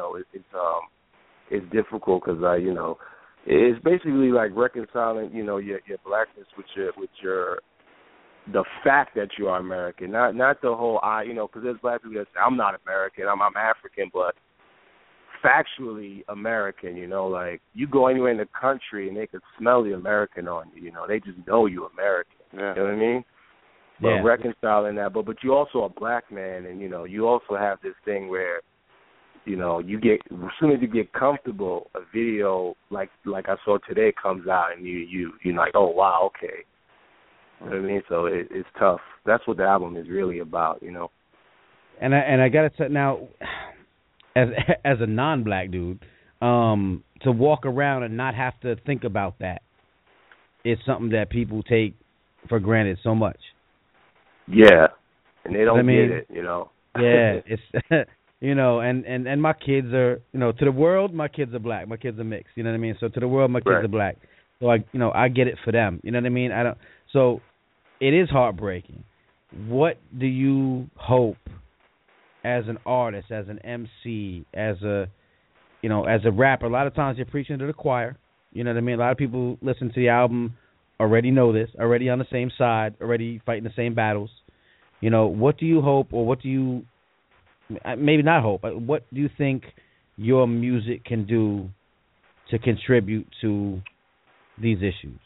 it's difficult because it's basically like reconciling, your blackness with your the fact that you are American, not the whole because there's black people that say I'm not American, I'm African, but factually American. Like you go anywhere in the country and they could smell the American on you. They just know you American. Yeah. You know what I mean? But reconciling that, but you also a black man, and you also have this thing where, you get as soon as you get comfortable, a video like I saw today comes out, and you're like, oh wow, okay. You know what I mean? So it's tough. That's what the album is really about, And I gotta say now, as a non-black dude, to walk around and not have to think about that is something that people take for granted so much. Yeah, and they don't get it, Yeah, it's and my kids are, to the world, my kids are black, my kids are mixed. You know what I mean? So to the world, my kids are black. So I get it for them. You know what I mean? So it is heartbreaking. What do you hope as an artist, as an MC, as a rapper? A lot of times you're preaching to the choir. You know what I mean? A lot of people listen to the album already know this, already on the same side, already fighting the same battles. What do you hope, or what do you, maybe not hope, but what do you think your music can do to contribute to these issues?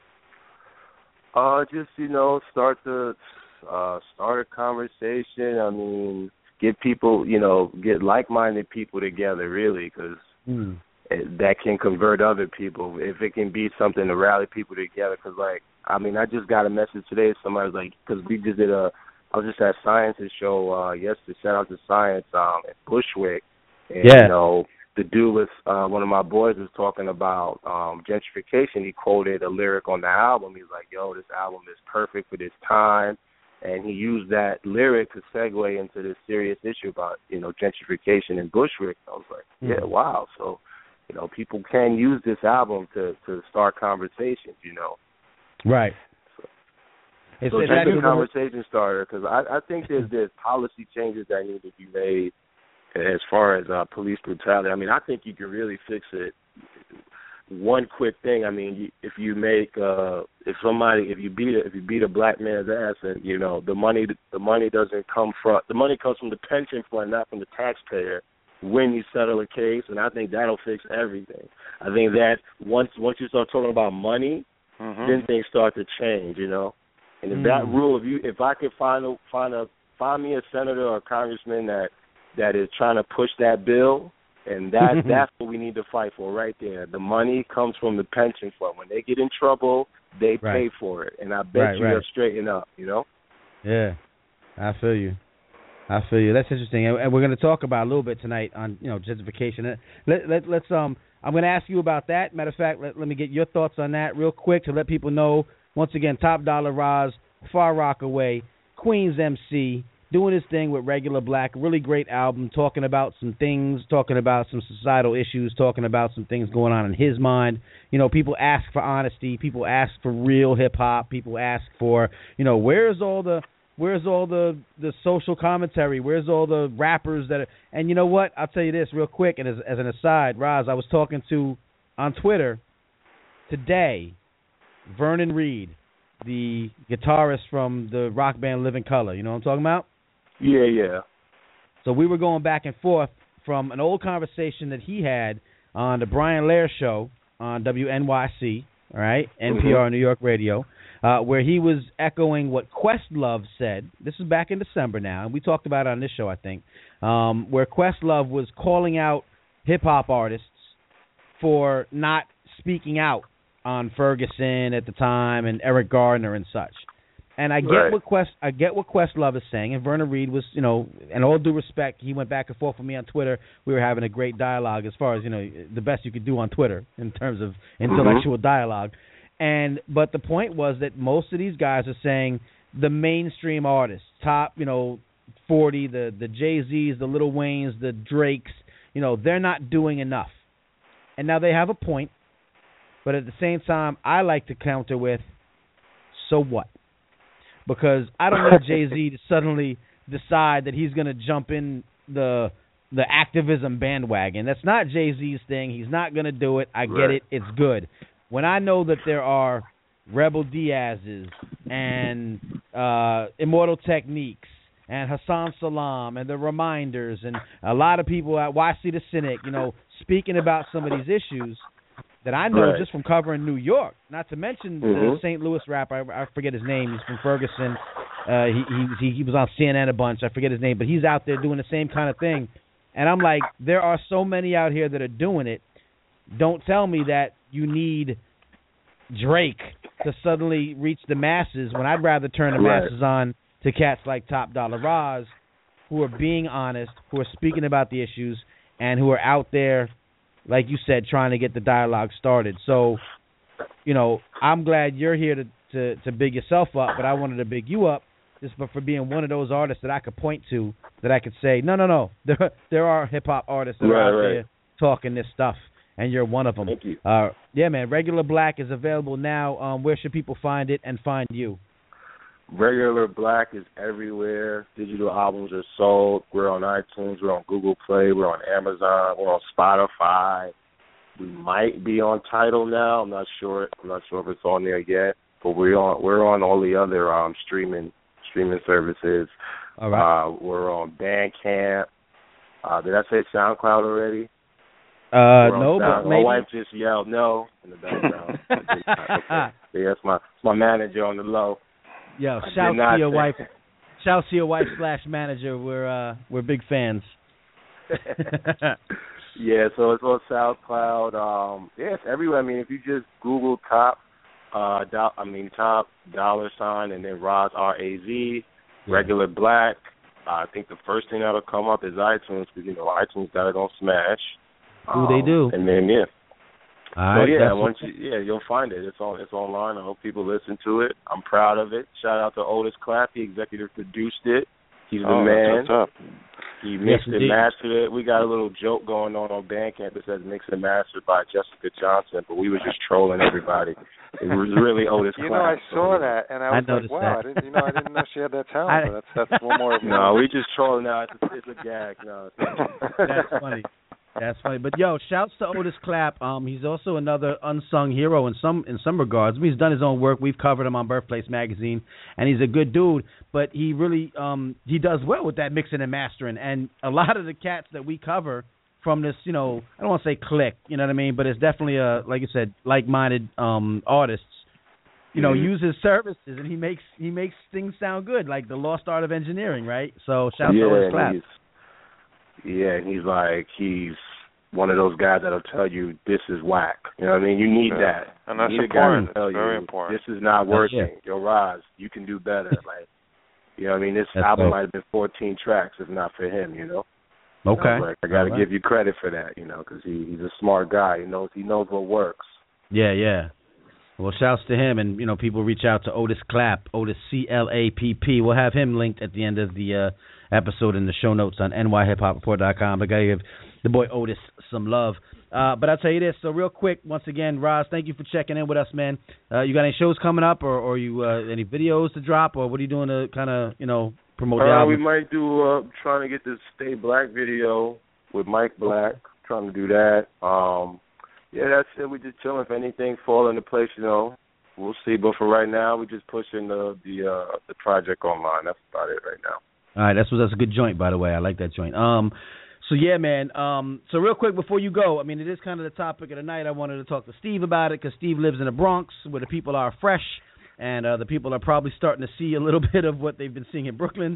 Just, start a conversation. I mean, get people, get like-minded people together, really, because that can convert other people. If it can be something to rally people together, because, I just got a message today. Somebody was like, because we just I was just at Science's show yesterday. Shout out to Science at Bushwick. And, the dude was, one of my boys was talking about gentrification. He quoted a lyric on the album. He was like, yo, this album is perfect for this time. And he used that lyric to segue into this serious issue about, gentrification in Bushwick. I was like, yeah, wow. So, people can use this album to start conversations, Right. So it's a conversation starter, because I think there's policy changes that need to be made as far as police brutality. I mean, I think you can really fix it. One quick thing. I mean, if you make if you beat a black man's ass, and the money doesn't come from the money comes from the pension fund, not from the taxpayer. When you settle a case, and I think that'll fix everything. I think that once you start talking about money, then things start to change. And if that rule, if I could find me a senator or a congressman that is trying to push that bill, and that's what we need to fight for right there. The money comes from the pension fund. When they get in trouble, they pay for it, and I bet they'll straighten up. Yeah, I feel you. That's interesting, and we're going to talk about a little bit tonight on gentrification. Let's I'm going to ask you about that. Matter of fact, let me get your thoughts on that real quick to let people know. Once again, Top Dollar Roz, Far Rockaway, Queens MC, doing his thing with Regular Black. Really great album, talking about some things, talking about some societal issues, talking about some things going on in his mind. People ask for honesty. People ask for real hip-hop. People ask for, where's all the social commentary? Where's all the rappers that are... And you know what? I'll tell you this real quick, and as an aside, Roz, I was talking to, on Twitter today, Vernon Reid, the guitarist from the rock band Living Colour. You know what I'm talking about? Yeah. So we were going back and forth from an old conversation that he had on the Brian Lair show on WNYC, all right, NPR New York Radio, where he was echoing what Questlove said. This is back in December now, and we talked about it on this show, I think, where Questlove was calling out hip-hop artists for not speaking out on Ferguson at the time and Eric Gardner and such. And I get what Questlove is saying, and Vernon Reid was, in all due respect, he went back and forth with me on Twitter. We were having a great dialogue as far as, the best you could do on Twitter in terms of intellectual dialogue. But the point was that most of these guys are saying the mainstream artists, top, 40, the Jay-Z's, the Lil Waynes, the Drakes, they're not doing enough. And now they have a point, but at the same time, I like to counter with, so what? Because I don't need Jay-Z to suddenly decide that he's going to jump in the activism bandwagon. That's not Jay-Z's thing. He's not going to do it. I get it. It's good. When I know that there are Rebel Diaz's and Immortal Techniques and Hassan Salam and the Reminders and a lot of people at YC the Cynic, speaking about some of these issues that I know just from covering New York, not to mention the St. Louis rapper, I forget his name, he's from Ferguson. He was on CNN a bunch, I forget his name, but he's out there doing the same kind of thing. And I'm like, there are so many out here that are doing it. Don't tell me that you need Drake to suddenly reach the masses when I'd rather turn the masses on to cats like Top Dollar Roz, who are being honest, who are speaking about the issues, and who are out there, like you said, trying to get the dialogue started. So, I'm glad you're here to big yourself up, but I wanted to big you up just for being one of those artists that I could point to, that I could say, no, there are hip-hop artists that are out there talking this stuff, and you're one of them. Thank you. Yeah, man, Regular Black is available now. Where should people find it and find you? Regular Black is everywhere. Digital albums are sold. We're on iTunes. We're on Google Play. We're on Amazon. We're on Spotify. We might be on Tidal now. I'm not sure if it's on there yet. But we're on all the other streaming services. All right. We're on Bandcamp. Did I say SoundCloud already? No, but maybe. My wife just yelled no in the background. Okay. Yeah, it's my manager on the low. Yo, shout to your wife. Shout to your wife / manager. We're big fans. Yeah, so it's on SoundCloud. It's everywhere. I mean, if you just Google top $, and then Roz, R-A-Z, Regular Black. I think the first thing that'll come up is iTunes, because iTunes got it on Smash. They do. And then All right, you'll find it. It's online. I hope people listen to it. I'm proud of it. Shout out to Otis Clapp. He executive produced it. He's the man. What's up? He mixed and mastered it. We got a little joke going on Bandcamp that says mixed and mastered by Jessica Johnson, but we were just trolling everybody. It was really Otis Clapp. I saw that, and I was like, wow, that. I didn't know she had that talent. But that's one more. No, we just trolling now. It's a gag. No, that's funny. That's funny. But, shouts to Otis Clapp. He's also another unsung hero in some regards. He's done his own work. We've covered him on Birthplace Magazine, and he's a good dude. But he really he does well with that mixing and mastering. And a lot of the cats that we cover from this, I don't want to say clique, you know what I mean? But it's definitely, like you said, like-minded artists, use his services, and he makes things sound good, like the Lost Art of Engineering, right? So shouts to Otis Clapp. And he's one of those guys that'll tell you this is whack. You know what I mean? You need that. And that's important. It's very important. This is not working. Yo, Roz, you can do better. Like, you know what I mean? This album might have been 14 tracks if not for him, Okay. I got to give you credit for that, because he's a smart guy. He knows what works. Yeah. Well, shouts to him, and, people reach out to Otis Clapp, Otis C-L-A-P-P. We'll have him linked at the end of the episode in the show notes on nyhiphopreport.com. I got to give the boy Otis some love. But I'll tell you this, so real quick, once again, Roz, thank you for checking in with us, man. You got any shows coming up, or you any videos to drop, or what are you doing to kind of, promote the album? We might do trying to get this Stay Black video with Mike Black, trying to do that. That's it. We just chilling. If anything fall into place, we'll see. But for right now, we're just pushing the project online. That's about it right now. All right, that's a good joint, by the way. I like that joint. So yeah, man. So real quick before you go, I mean, it is kind of the topic of the night. I wanted to talk to Steve about it because Steve lives in the Bronx, where the people are fresh, and the people are probably starting to see a little bit of what they've been seeing in Brooklyn.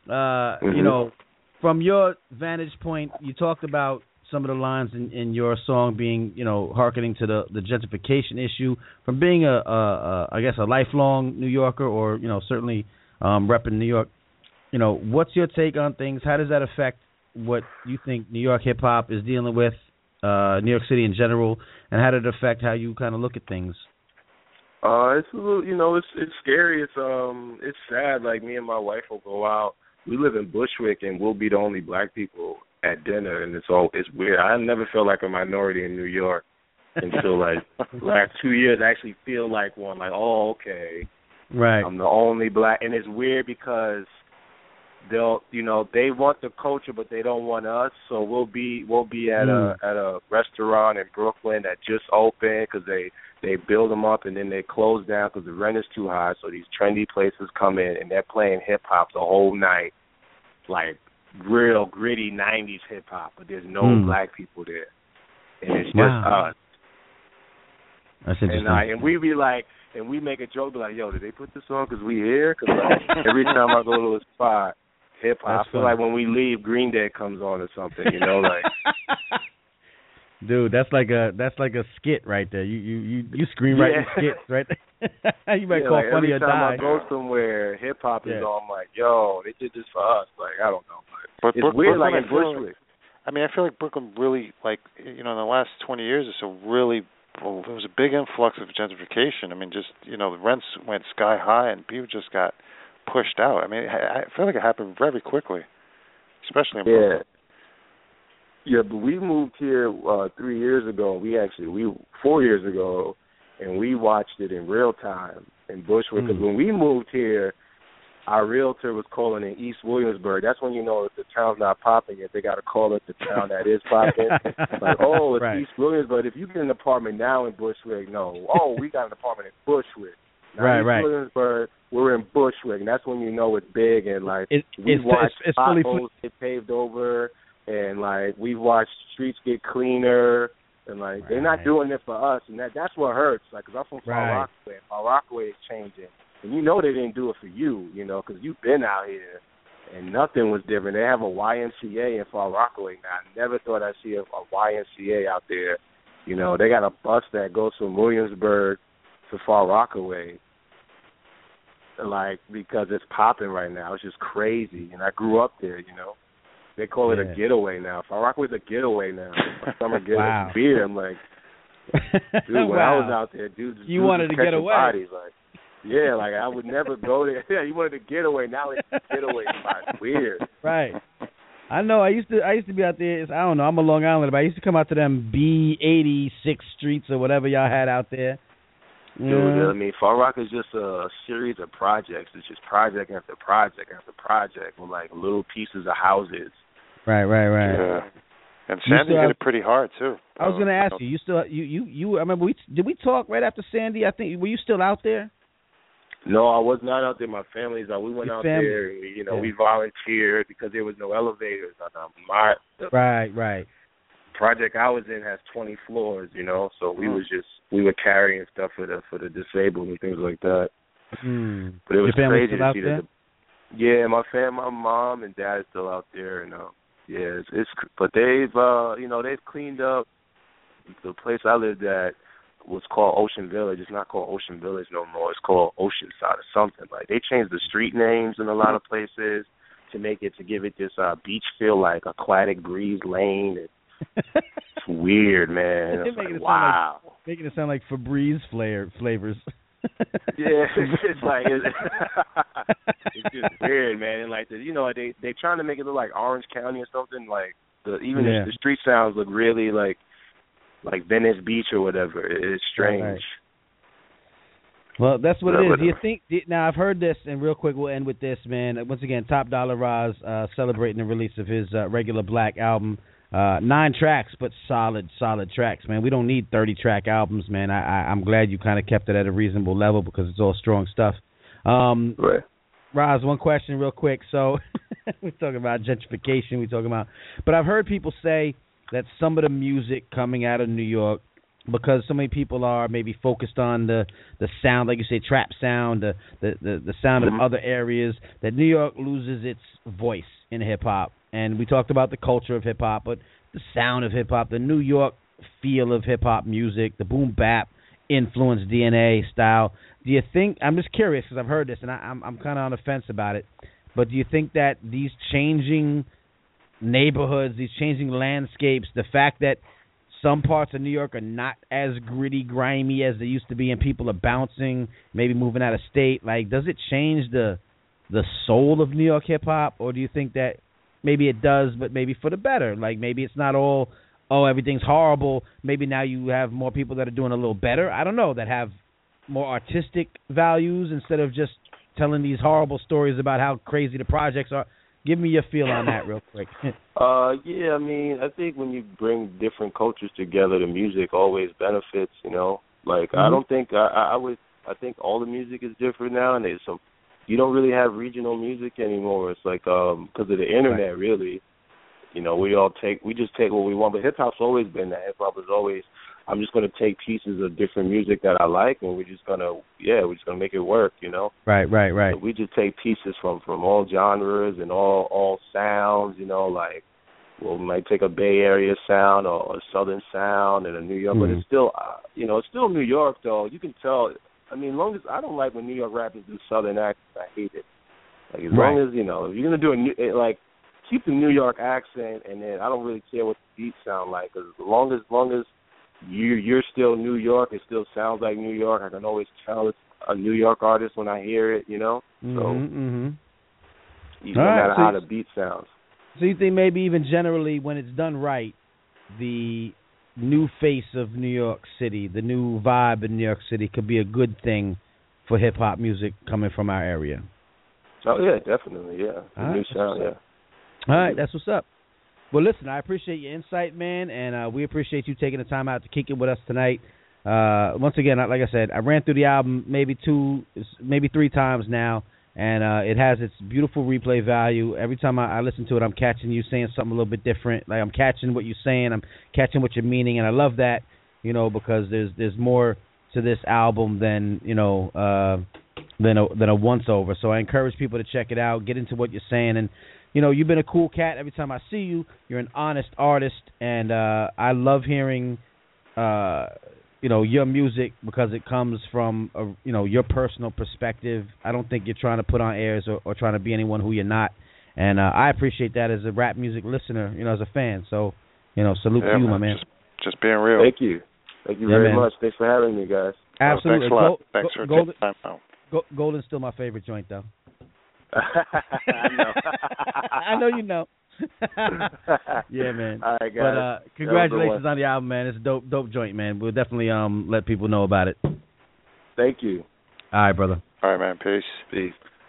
From your vantage point, you talked about some of the lines in your song being, hearkening to the gentrification issue. From being I guess a lifelong New Yorker, or certainly repping New York. What's your take on things? How does that affect what you think New York hip-hop is dealing with, New York City in general, and how did it affect how you kind of look at things? It's a little, it's scary. It's sad. Like, me and my wife will go out. We live in Bushwick, and we'll be the only black people at dinner, and it's weird. I never felt like a minority in New York until like the last 2 years. I actually feel like one. Like, oh, okay, right. I'm the only black, and it's weird because they'll, they want the culture, but they don't want us. So we'll be at a restaurant in Brooklyn that just opened because they build them up and then they close down because the rent is too high. So these trendy places come in and they're playing hip hop the whole night, like real gritty 90s hip hop, but there's no black people there, and it's just us. That's interesting. And we be like, and we make a joke, be like, yo, did they put this on because we here? Because like, every time I go to a spot, hip hop. I feel like when we leave, Green Day comes on or something, like. Dude, that's like a skit right there. You screenwriting skits right there. You might call like funny or die. Every time I go somewhere, hip hop is on. I'm like, yo, they did this for us. Like, I don't know, but it's weird. Like in Bushwick. I feel like Brooklyn really, like, in the last 20 years or so, really, there was a big influx of gentrification. Just the rents went sky high and people just got pushed out. I feel like it happened very quickly, especially in Brooklyn. Yeah, but we moved here 3 years ago. 4 years ago, and we watched it in real time in Bushwick. Because when we moved here, our realtor was calling in East Williamsburg. That's when if the town's not popping yet. They got to call it the town that is popping. Like, oh, it's East Williamsburg. If you get an apartment now in Bushwick, no. Oh, we got an apartment in Bushwick. Now, East Williamsburg, we're in Bushwick, and that's when it's big and like we watched potholes get paved over. And, like, we've watched streets get cleaner, and, like, they're not doing it for us, and that's what hurts. Like, because I'm from Far Rockaway, and Far Rockaway is changing. And they didn't do it for you, because you've been out here, and nothing was different. They have a YMCA in Far Rockaway now. I never thought I'd see a YMCA out there. They got a bus that goes from Williamsburg to Far Rockaway, like, because it's popping right now. It's just crazy, and I grew up there, They call it a getaway now. Far Rockaway's a getaway now. Summer getaway beer. I'm like, dude, when I was out there, dude, you wanted to get away. Bodies, like, like I would never go there. Yeah, you wanted to get away. Now it's a getaway spot. Weird. Right. I know. I used to be out there. I don't know. I'm a Long Islander, but I used to come out to them B86 streets or whatever y'all had out there. Dude, Far Rock is just a series of projects. It's just project after project after project with like little pieces of houses. Right. Yeah. And Sandy hit it pretty hard too. I was going to ask you. You still you? I remember did we talk right after Sandy? I think were you still out there? No, I was not out there. My family's out. We went out there. And, we volunteered because there was no elevators. Right. Project I was in has 20 floors. So we were carrying stuff for the disabled and things like that. But it was crazy to see that. Yeah, my mom and dad is still out there, and but they've cleaned up. The place I lived at was called Ocean Village. It's not called Ocean Village no more. It's called Oceanside or something. Like they changed the street names in a lot of places to give it this beach feel, like Aquatic Breeze Lane. It's weird, man. It's like, wow. Making it sound like Febreze flavors. Yeah, it's like it's just weird, man. And like they trying to make it look like Orange County or something. Like the street sounds look really like Venice Beach or whatever. It's strange. Right. Well, that's what it is. Do you think now? I've heard this, and real quick, we'll end with this, man. Once again, Top Dollar Roz celebrating the release of his Regular Black album. 9 tracks, but solid tracks, man. We don't need 30-track albums, man. I'm glad you kind of kept it at a reasonable level because it's all strong stuff. Right. Roz, one question real quick. So we're talking about gentrification. But I've heard people say that some of the music coming out of New York, because so many people are maybe focused on the sound, like you say, trap sound, the sound of other areas, that New York loses its voice in hip-hop. And we talked about the culture of hip-hop, but the sound of hip-hop, the New York feel of hip-hop music, the boom-bap influence DNA style. Do you think, I'm just curious because I've heard this, and I'm kind of on the fence about it, but do you think that these changing neighborhoods, these changing landscapes, the fact that some parts of New York are not as gritty, grimy as they used to be, and people are bouncing, maybe moving out of state. Like, does it change the soul of New York hip hop, or do you think that maybe it does, but maybe for the better? Like, maybe it's not all, oh, everything's horrible. Maybe now you have more people that are doing a little better. I don't know, that have more artistic values instead of just telling these horrible stories about how crazy the projects are. Give me your feel on that real quick. Yeah, I mean, I think when you bring different cultures together, the music always benefits, you know. Like, I don't think, I think all the music is different now, and you don't really have regional music anymore. It's like, because of the internet, really, you know, we just take what we want. But hip-hop's always been that. Hip-hop is always, I'm just going to take pieces of different music that I like, and we're just going to make it work, you know? Right. So we just take pieces from all genres and all sounds, you know, like, we might take a Bay Area sound or a Southern sound and a New York, but it's still, it's still New York, though. You can tell. I mean, long as I don't like when New York rappers do Southern accents, I hate it. Like, as long as, if you're going to do keep the New York accent, and then I don't really care what the beats sound like, because as long as you're still New York, it still sounds like New York. I can always tell it's a New York artist when I hear it, you know? So, no matter how the beat sounds. So you think maybe even generally when it's done right, the new face of New York City, the new vibe in New York City could be a good thing for hip-hop music coming from our area? Oh, yeah, definitely, yeah. The new sound, yeah. All right, that's what's up. Well, listen, I appreciate your insight, man, and we appreciate you taking the time out to kick it with us tonight. Once again, like I said, I ran through the album maybe 3 times now, and it has its beautiful replay value. Every time I listen to it, I'm catching you saying something a little bit different. Like, I'm catching what you're saying, I'm catching what you're meaning, and I love that, because there's more to this album than a once-over. So I encourage people to check it out, get into what you're saying, and you've been a cool cat. Every time I see you, you're an honest artist, and I love hearing, your music because it comes from, your personal perspective. I don't think you're trying to put on airs or trying to be anyone who you're not, and I appreciate that as a rap music listener, as a fan. So, salute to you, my man. Just being real. Thank you. Thank you very much. Thanks for having me, guys. Absolutely. Thanks a lot. Thanks for taking time out. Golden's still my favorite joint, though. I know. I know you know. Yeah, man. All right, guys. But congratulations on the album, man. It's a dope joint, man. We'll definitely let people know about it. Thank you. All right, brother. All right, man. Peace.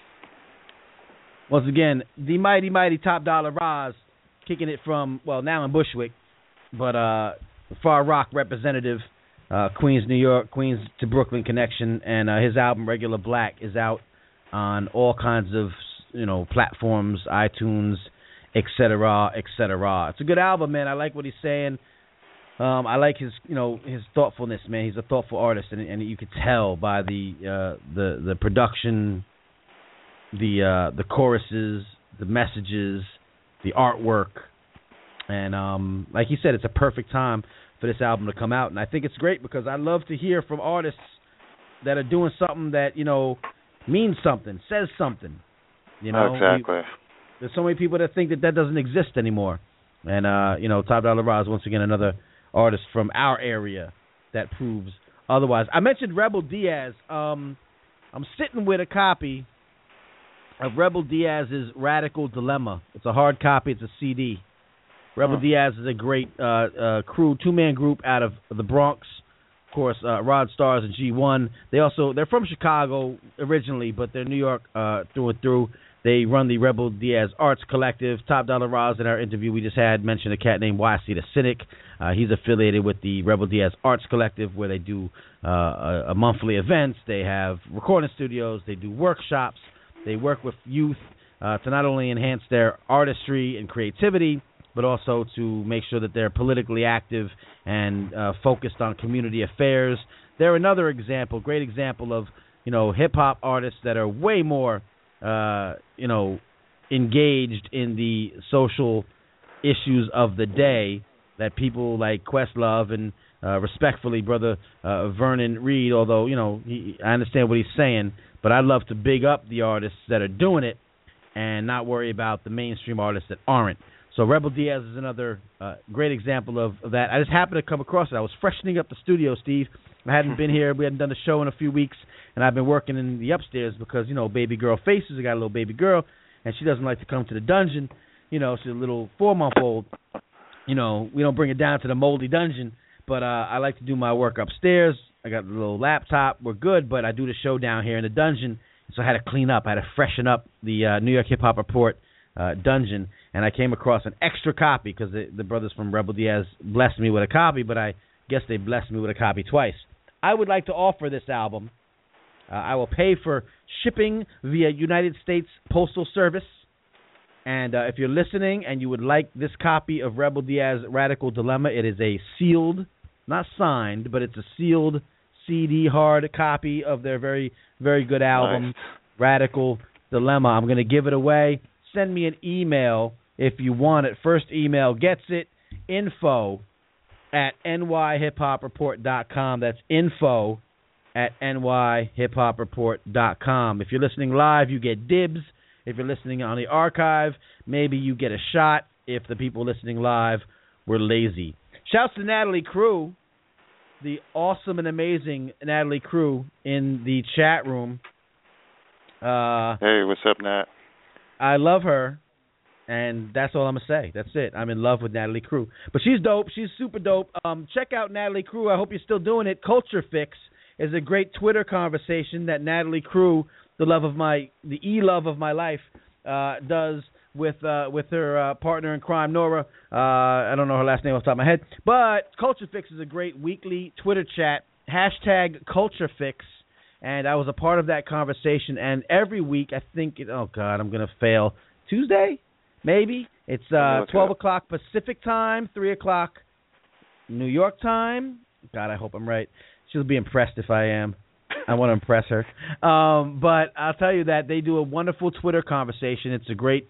Once again, the mighty Top Dollar Roz, kicking it from, now in Bushwick, but Far Rock representative, Queens, New York, Queens to Brooklyn connection, and his album Regular Black is out on all kinds of platforms, iTunes, etc. It's a good album, man. I like what he's saying. I like his his thoughtfulness, man. He's a thoughtful artist, and you could tell by the production, the choruses, the messages, the artwork, and like he said, it's a perfect time for this album to come out. And I think it's great because I love to hear from artists that are doing something that means something, says something. Exactly. There's so many people that think that doesn't exist anymore. And, Top Dollar Roz, once again, another artist from our area that proves otherwise. I mentioned Rebel Diaz. I'm sitting with a copy of Rebel Diaz's Radical Dilemma. It's a hard copy. It's a CD. Rebel Diaz is a great crew, 2-man group out of the Bronx. Of course, Rod Stars and G1. They're from Chicago originally, but they're New York through and through. They run the Rebel Diaz Arts Collective. Top Dollar Roz, in our interview we just had, mentioned a cat named YC the Cynic. He's affiliated with the Rebel Diaz Arts Collective, where they do a monthly events. They have recording studios. They do workshops. They work with youth to not only enhance their artistry and creativity, but also to make sure that they're politically active and focused on community affairs. They're another example, great example of, hip-hop artists that are way more, engaged in the social issues of the day that people like Questlove and, respectfully, Brother Vernon Reed, although, I understand what he's saying, but I love to big up the artists that are doing it and not worry about the mainstream artists that aren't. So Rebel Diaz is another great example of that. I just happened to come across it. I was freshening up the studio, Steve. I hadn't been here. We hadn't done the show in a few weeks, and I've been working in the upstairs because, baby girl faces. I got a little baby girl, and she doesn't like to come to the dungeon. She's a little 4-month-old. We don't bring her down to the moldy dungeon, but I like to do my work upstairs. I got a little laptop. We're good, but I do the show down here in the dungeon, so I had to clean up. I had to freshen up the New York Hip Hop Report dungeon, and I came across an extra copy because the brothers from Rebel Diaz blessed me with a copy, but I guess they blessed me with a copy twice. I would like to offer this album. I will pay for shipping via United States Postal Service, and if you're listening and you would like this copy of Rebel Diaz Radical Dilemma, it is a sealed, not signed, but it's a sealed CD hard copy of their very, very good album, nice. Radical Dilemma. I'm going to give it away. Send me an email if you want it. First email gets it. info@nyhiphopreport.com. That's info@nyhiphopreport.com. If you're listening live, you get dibs. If you're listening on the archive, maybe you get a shot if the people listening live were lazy. Shouts to Natalie Crew, the awesome and amazing Natalie Crew in the chat room. Hey, what's up, Nat? I love her, and that's all I'm going to say. That's it. I'm in love with Natalie Crew. But she's dope. She's super dope. Check out Natalie Crew. I hope you're still doing it. Culture Fix is a great Twitter conversation that Natalie Crew, the e-love of my life, does with her partner in crime, Nora. I don't know her last name off the top of my head. But Culture Fix is a great weekly Twitter chat, #Culture Fix. And I was a part of that conversation. And every week, I think, I'm going to fail. Tuesday, maybe? It's 12 o'clock Pacific time, 3 o'clock New York time. God, I hope I'm right. She'll be impressed if I am. I want to impress her. But I'll tell you that they do a wonderful Twitter conversation. It's a great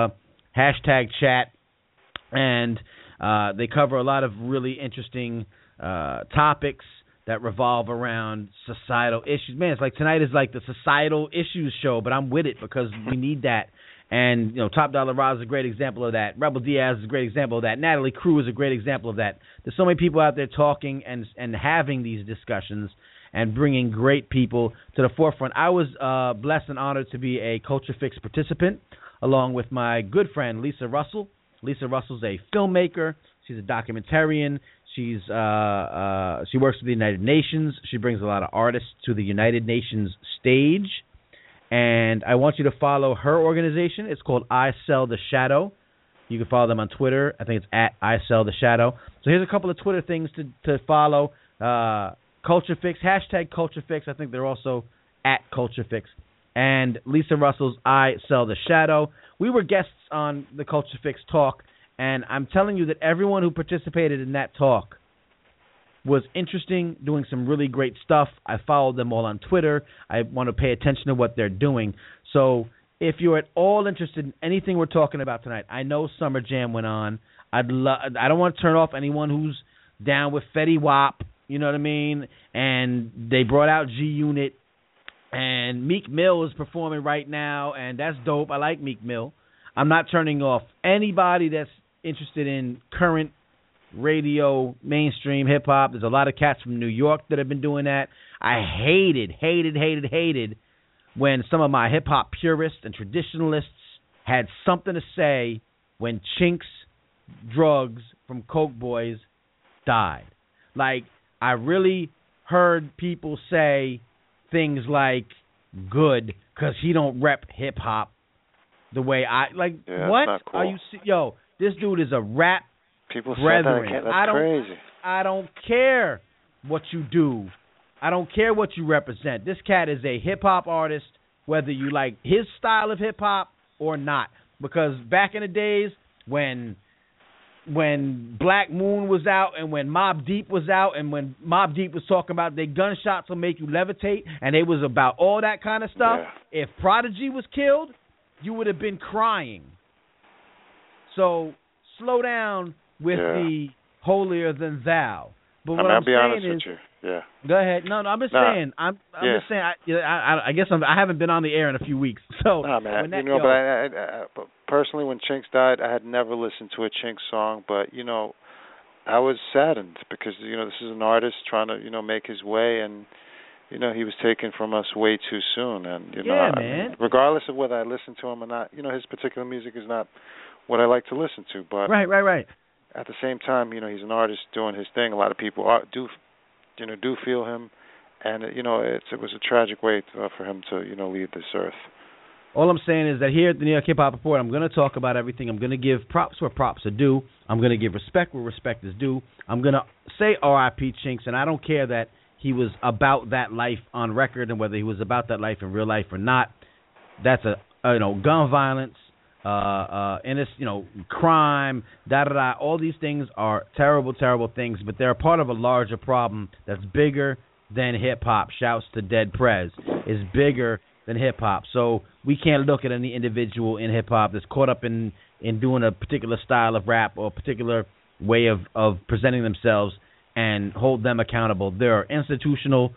#chat. And they cover a lot of really interesting topics that revolve around societal issues. Man, it's like tonight is like the societal issues show, but I'm with it because we need that. And, Top Dollar Roz is a great example of that. Rebel Diaz is a great example of that. Natalie Crew is a great example of that. There's so many people out there talking and having these discussions and bringing great people to the forefront. I was blessed and honored to be a Culture Fix participant along with my good friend Lisa Russell. Lisa Russell's a filmmaker. She's a documentarian. She works with the United Nations. She brings a lot of artists to the United Nations stage. And I want you to follow her organization. It's called I Sell the Shadow. You can follow them on Twitter. I think it's @I Sell the Shadow. So here's a couple of Twitter things to follow. Culture Fix, #Culture Fix. I think they're also @Culture Fix. And Lisa Russell's I Sell the Shadow. We were guests on the Culture Fix talk. And I'm telling you that everyone who participated in that talk was interesting, doing some really great stuff. I followed them all on Twitter. I want to pay attention to what they're doing. So if you're at all interested in anything we're talking about tonight, I know Summer Jam went on. I don't want to turn off anyone who's down with Fetty Wap, you know what I mean? And they brought out G-Unit. And Meek Mill is performing right now, and that's dope. I like Meek Mill. I'm not turning off anybody that's interested in current radio, mainstream hip-hop. There's a lot of cats from New York that have been doing that. I hated when some of my hip-hop purists and traditionalists had something to say when Chinks Drugs from Coke Boys died. Like, I really heard people say things like, good, because he don't rep hip-hop the way I, like, yeah, what? Not cool. Are you, this dude is a rap People brethren. Say that's crazy. I don't care what you do. I don't care what you represent. This cat is a hip-hop artist, whether you like his style of hip-hop or not. Because back in the days when Black Moon was out and when Mobb Deep was out and when Mobb Deep was talking about they gunshots will make you levitate and it was about all that kind of stuff, if Prodigy was killed, you would have been crying. So slow down with the holier than thou. But what I'll be saying honest is, with you. Yeah. Go ahead. No, I'm just saying. I'm just saying. I guess I haven't been on the air in a few weeks. So man. but personally, when Chinks died, I had never listened to a Chinks song, but I was saddened because this is an artist trying to make his way, and he was taken from us way too soon. And man. Regardless of whether I listen to him or not, his particular music is not what I like to listen to. But right. At the same time, he's an artist doing his thing. A lot of people do feel him, and it was a tragic way for him to leave this earth. All I'm saying is that here at the New York Hip Hop Report, I'm going to talk about everything. I'm going to give props where props are due. I'm going to give respect where respect is due. I'm going to say R.I.P. Chinks, and I don't care that he was about that life on record and whether he was about that life in real life or not. That's gun violence, crime, all these things are terrible, terrible things, but they're a part of a larger problem that's bigger than hip-hop. Shouts to Dead Prez. Is bigger than hip-hop. So we can't look at any individual in hip-hop that's caught up in doing a particular style of rap or a particular way of presenting themselves and hold them accountable. There are institutional,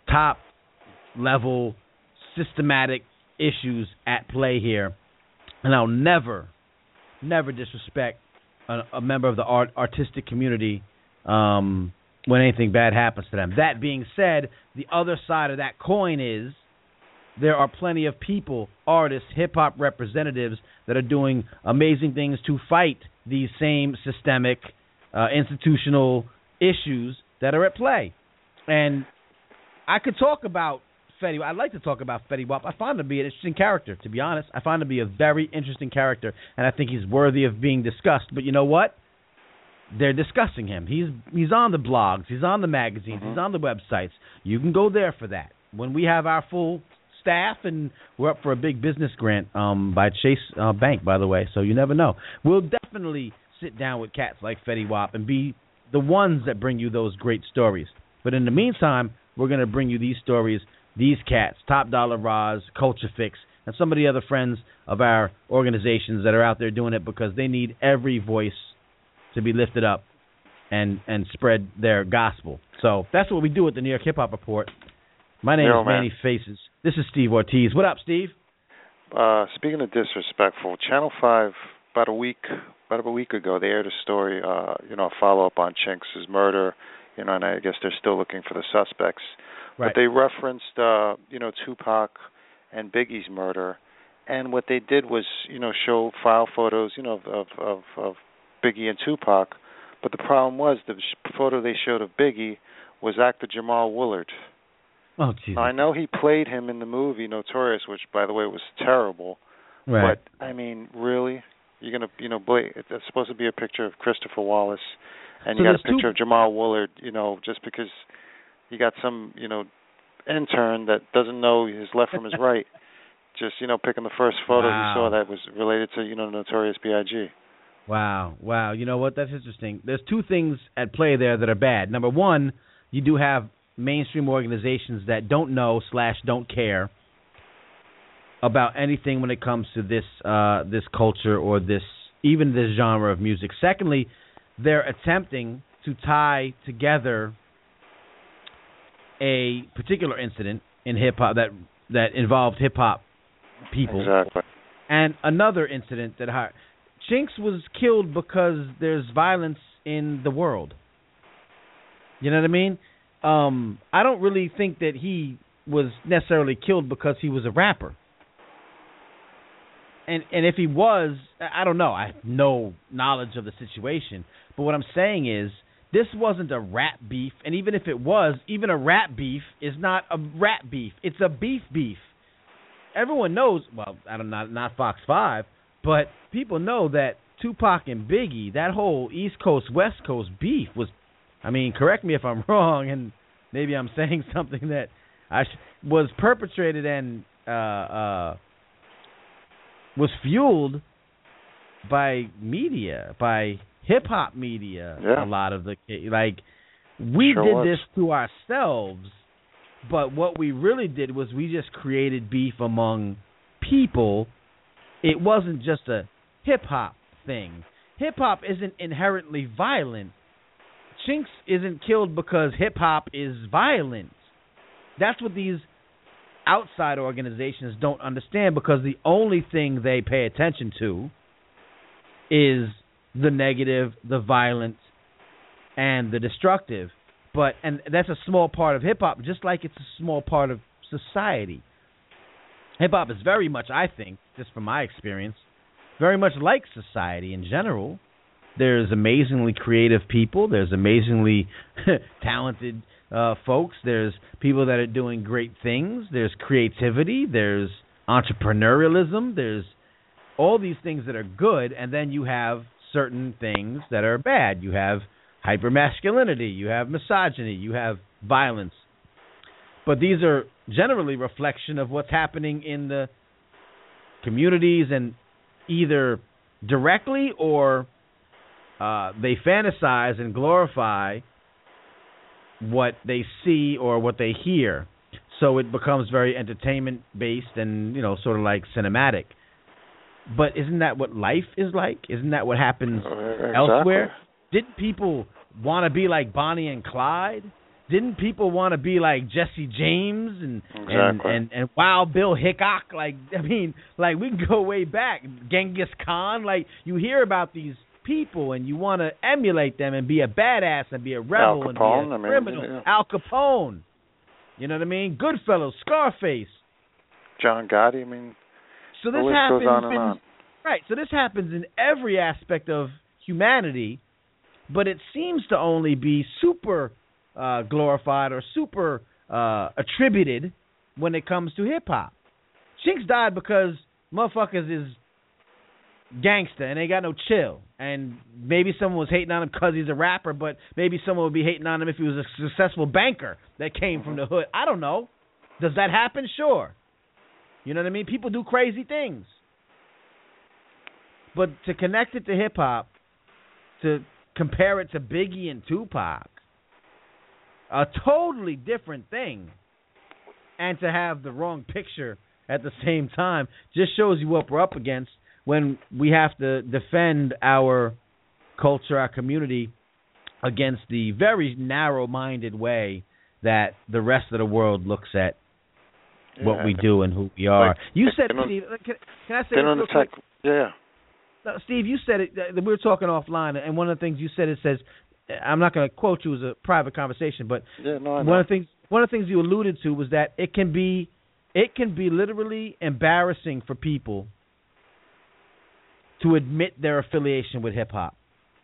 top-level, systematic issues at play here, and I'll never disrespect a member of the artistic community when anything bad happens to them. That being said, the other side of that coin is there are plenty of people, artists, hip-hop representatives that are doing amazing things to fight these same systemic, institutional issues that are at play. And I could talk about Fetty. I'd like to talk about Fetty Wap. I find him to be an interesting character, to be honest. I find him to be a very interesting character, and I think he's worthy of being discussed. But you know what? They're discussing him. He's on the blogs. He's on the magazines. He's on the websites. You can go there for that. When we have our full staff, and we're up for a big business grant by Chase Bank, by the way, so you never know. We'll definitely sit down with cats like Fetty Wap and be the ones that bring you those great stories. But in the meantime, we're going to bring you these stories, these cats, Top Dollar Roz, Culture Fix, and some of the other friends of our organizations that are out there doing it because they need every voice to be lifted up and spread their gospel. So that's what we do at the New York Hip Hop Report. My name is Manny Faces. This is Steve Ortiz. What up, Steve? Speaking of disrespectful, Channel 5, about a week ago, they aired a story, a follow-up on Chinks' murder, and I guess they're still looking for the suspects. Right. But they referenced, Tupac and Biggie's murder, and what they did was, show file photos, of Biggie and Tupac. But the problem was the photo they showed of Biggie was actor Jamal Willard. Oh, Jesus. I know he played him in the movie Notorious, which, by the way, was terrible. Right. But, really? You're going to, it's supposed to be a picture of Christopher Wallace, and you got a picture of Jamal Willard, just because you got some, intern that doesn't know his left from his right, just, picking the first photo he saw that was related to, Notorious B.I.G. Wow. You know what? That's interesting. There's two things at play there that are bad. Number one, you do have mainstream organizations that don't know / don't care about anything when it comes to this culture or this genre of music. Secondly, they're attempting to tie together a particular incident in hip hop that involved hip hop people. Exactly. And another incident that Chinks was killed because there's violence in the world. You know what I mean? I don't really think that he was necessarily killed because he was a rapper. And if he was, I don't know. I have no knowledge of the situation. But what I'm saying is, this wasn't a rap beef. And even if it was, even a rap beef is not a rap beef. It's a beef. Everyone knows, well, I don't know, not Fox 5, but people know that Tupac and Biggie, that whole East Coast, West Coast beef was, correct me if I'm wrong, and maybe I'm saying something that was perpetrated and was fueled by media, by hip-hop media, yeah. A lot of we sure did was. this to ourselves, but what we really did was we just created beef among people. It wasn't just a hip-hop thing. Hip-hop isn't inherently violent. Chinks isn't killed because hip-hop is violent. That's what these outside organizations don't understand, because the only thing they pay attention to is the negative, the violent, and the destructive. And that's a small part of hip-hop, just like it's a small part of society. Hip-hop is very much, I think, just from my experience, very much like society in general. There's amazingly creative people. There's amazingly talented folks. There's people that are doing great things. There's creativity. There's entrepreneurialism. There's all these things that are good, and then you have certain things that are bad. You have hypermasculinity. You have misogyny. You have violence. But these are generally reflection of what's happening in the communities, and either directly or they fantasize and glorify what they see or what they hear. So it becomes very entertainment-based and, sort of like cinematic. But isn't that what life is like? Isn't that what happens elsewhere? Didn't people want to be like Bonnie and Clyde? Didn't people want to be like Jesse James and Wild Bill Hickok? We can go way back. Genghis Khan. You hear about these people and you want to emulate them and be a badass and be a rebel and be a criminal. Yeah. Al Capone. You know what I mean? Goodfellas, Scarface. John Gotti. So this happens. Goes on and on. Right. So this happens in every aspect of humanity, but it seems to only be super glorified or super attributed when it comes to hip hop. Chinks died because motherfuckers is gangster and they got no chill. And maybe someone was hating on him because he's a rapper, but maybe someone would be hating on him if he was a successful banker that came from the hood. I don't know. Does that happen? Sure. You know what I mean? People do crazy things. But to connect it to hip-hop, to compare it to Biggie and Tupac, a totally different thing, and to have the wrong picture at the same time just shows you what we're up against when we have to defend our culture, our community, against the very narrow-minded way that the rest of the world looks at what we do and who we are. You said, Steve, can I say this real quick? Yeah. No, Steve, you said it. We were talking offline, and one of the things you said, it says, I'm not going to quote you as a private conversation, but one of the things you alluded to was that it can be literally embarrassing for people to admit their affiliation with hip hop.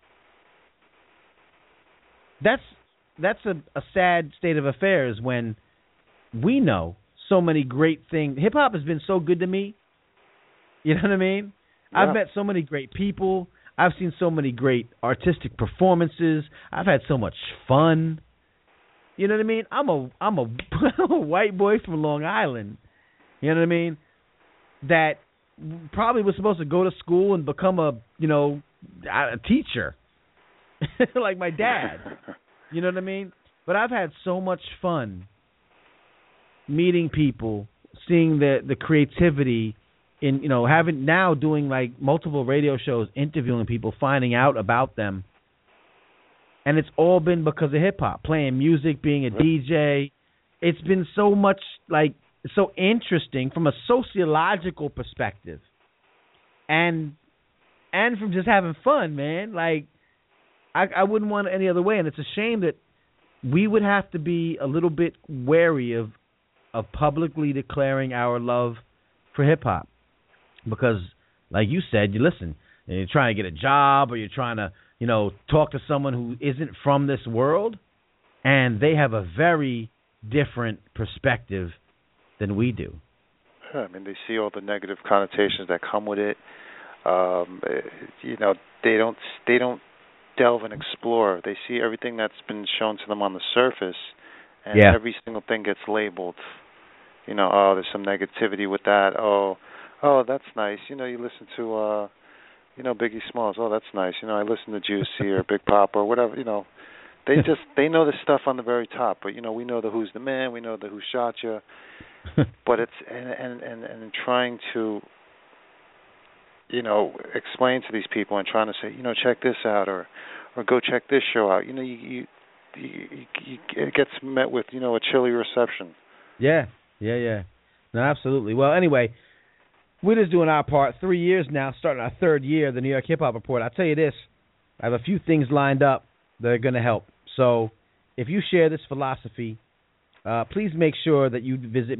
That's a sad state of affairs when we know so many great things. Hip hop has been so good to me. You know what I mean? Yeah. I've met so many great people. I've seen so many great artistic performances. I've had so much fun. You know what I mean? I'm a white boy from Long Island. You know what I mean? That probably was supposed to go to school and become a teacher, like my dad. You know what I mean? But I've had so much fun meeting people, seeing the creativity in, doing like multiple radio shows, interviewing people, finding out about them. And it's all been because of hip hop, playing music, being a DJ. It's been so much so interesting from a sociological perspective, and from just having fun, man. I wouldn't want it any other way, and it's a shame that we would have to be a little bit wary of publicly declaring our love for hip hop, because, like you said, you're trying to get a job, or you're trying to talk to someone who isn't from this world, and they have a very different perspective than we do. I mean, they see all the negative connotations that come with it. They don't delve and explore. They see everything that's been shown to them on the surface, and every single thing gets labeled. There's some negativity with that. Oh, that's nice. You listen to, Biggie Smalls. Oh, that's nice. I listen to Juicy or Big Pop or whatever. They know the stuff on the very top, but we know the who's the man, we know the who shot you. But it's and trying to explain to these people and trying to say, check this out or go check this show out. It gets met with a chilly reception. Yeah. No, absolutely. Well, anyway, we're just doing our part. 3 years now, starting our third year, the New York Hip Hop Report. I'll tell you this, I have a few things lined up that are going to help. So if you share this philosophy, please make sure that you visit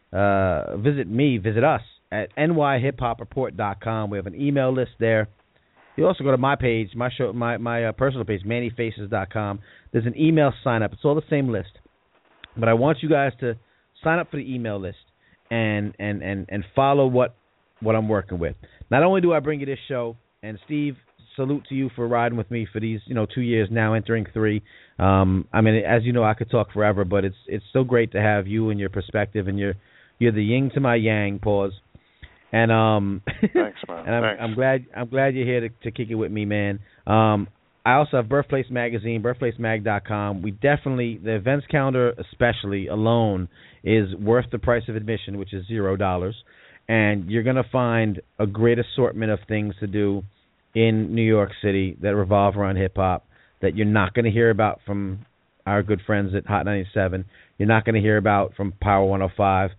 us at nyhiphopreport.com. We have an email list there. You also go to my page, my personal page, mannyfaces.com. There's an email sign up. It's all the same list. But I want you guys to sign up for the email list and follow what I'm working with. Not only do I bring you this show, and Steve, salute to you for riding with me for these 2 years now, entering 3. I mean, as you know, I could talk forever, but it's so great to have you and your perspective, and you're the yin to my yang. Pause. And thanks, man. And I'm glad you're here to kick it with me, man. I also have Birthplace Magazine, birthplacemag.com. We definitely, the events calendar especially alone is worth the price of admission, which is $0. And you're going to find a great assortment of things to do in New York City that revolve around hip-hop that you're not going to hear about from our good friends at Hot 97. You're not going to hear about from Power 105.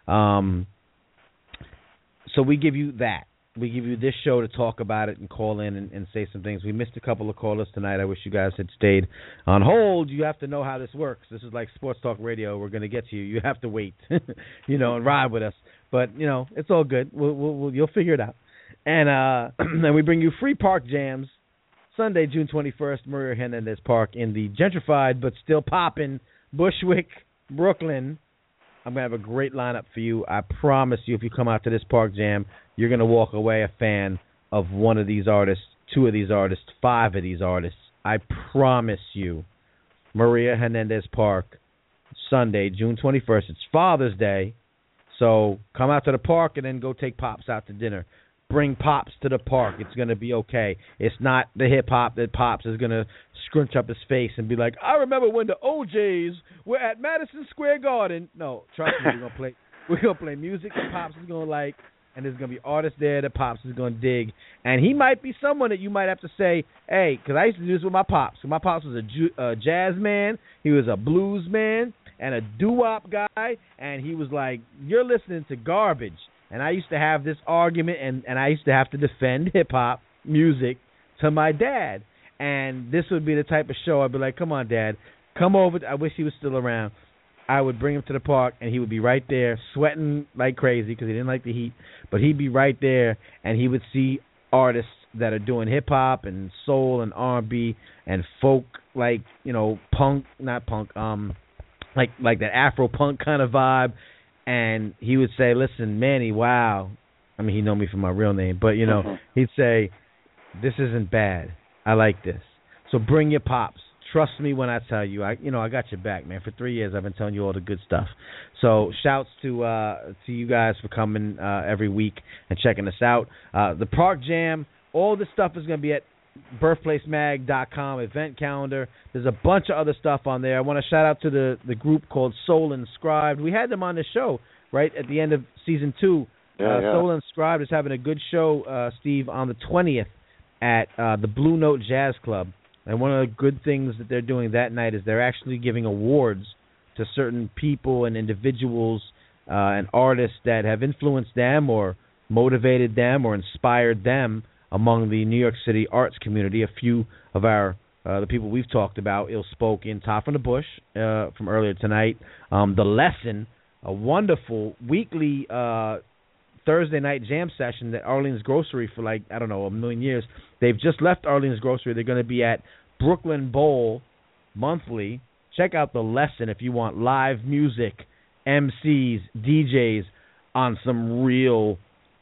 So we give you that. We give you this show to talk about it and call in and say some things. We missed a couple of callers tonight. I wish you guys had stayed on hold. You have to know how this works. This is like Sports Talk Radio. We're going to get to you. You have to wait, and ride with us. But, it's all good. You'll figure it out. And then we bring you free park jams Sunday, June 21st, Maria Hernandez Park in the gentrified but still popping Bushwick, Brooklyn. I'm going to have a great lineup for you. I promise you, if you come out to this park jam, you're going to walk away a fan of one of these artists, 2 of these artists, 5 of these artists. I promise you. Maria Hernandez Park, Sunday, June 21st. It's Father's Day, so come out to the park and then go take Pops out to dinner. Bring Pops to the park. It's going to be okay. It's not the hip-hop that Pops is going to scrunch up his face and be like, I remember when the OJs were at Madison Square Garden. No, trust me, we're going to play music that Pops is going to like, and there's going to be artists there that Pops is going to dig. And he might be someone that you might have to say, hey, because I used to do this with my Pops. So my Pops was a jazz man. He was a blues man and a doo-wop guy, and he was like, you're listening to garbage. And I used to have this argument, and I used to have to defend hip-hop music to my dad. And this would be the type of show I'd be like, come on, Dad, come over. I wish he was still around. I would bring him to the park, and he would be right there sweating like crazy because he didn't like the heat. But he'd be right there, and he would see artists that are doing hip-hop and soul and R&B and folk, like, punk, not punk, like that Afro-punk kind of vibe. And he would say, listen, Manny, wow. I mean, he know me for my real name. But, he'd say, this isn't bad. I like this. So bring your Pops. Trust me when I tell you. I got your back, man. For 3 years, I've been telling you all the good stuff. So shouts to you guys for coming every week and checking us out. The Park Jam, all this stuff is going to be at birthplacemag.com event calendar. There's a bunch of other stuff on there. I want to shout out to the group called Soul Inscribed. We had them on the show right at the end of season 2. Soul Inscribed is having a good show, Steve, on the 20th at the Blue Note Jazz Club. And one of the good things that they're doing that night is they're actually giving awards to certain people and individuals and artists that have influenced them or motivated them or inspired them among the New York City arts community. A few of our the people we've talked about ill-spoken. Top from the Bush from earlier tonight. The Lesson, a wonderful weekly Thursday night jam session at Arlene's Grocery for a million years. They've just left Arlene's Grocery. They're going to be at Brooklyn Bowl monthly. Check out The Lesson if you want live music, MCs, DJs on some real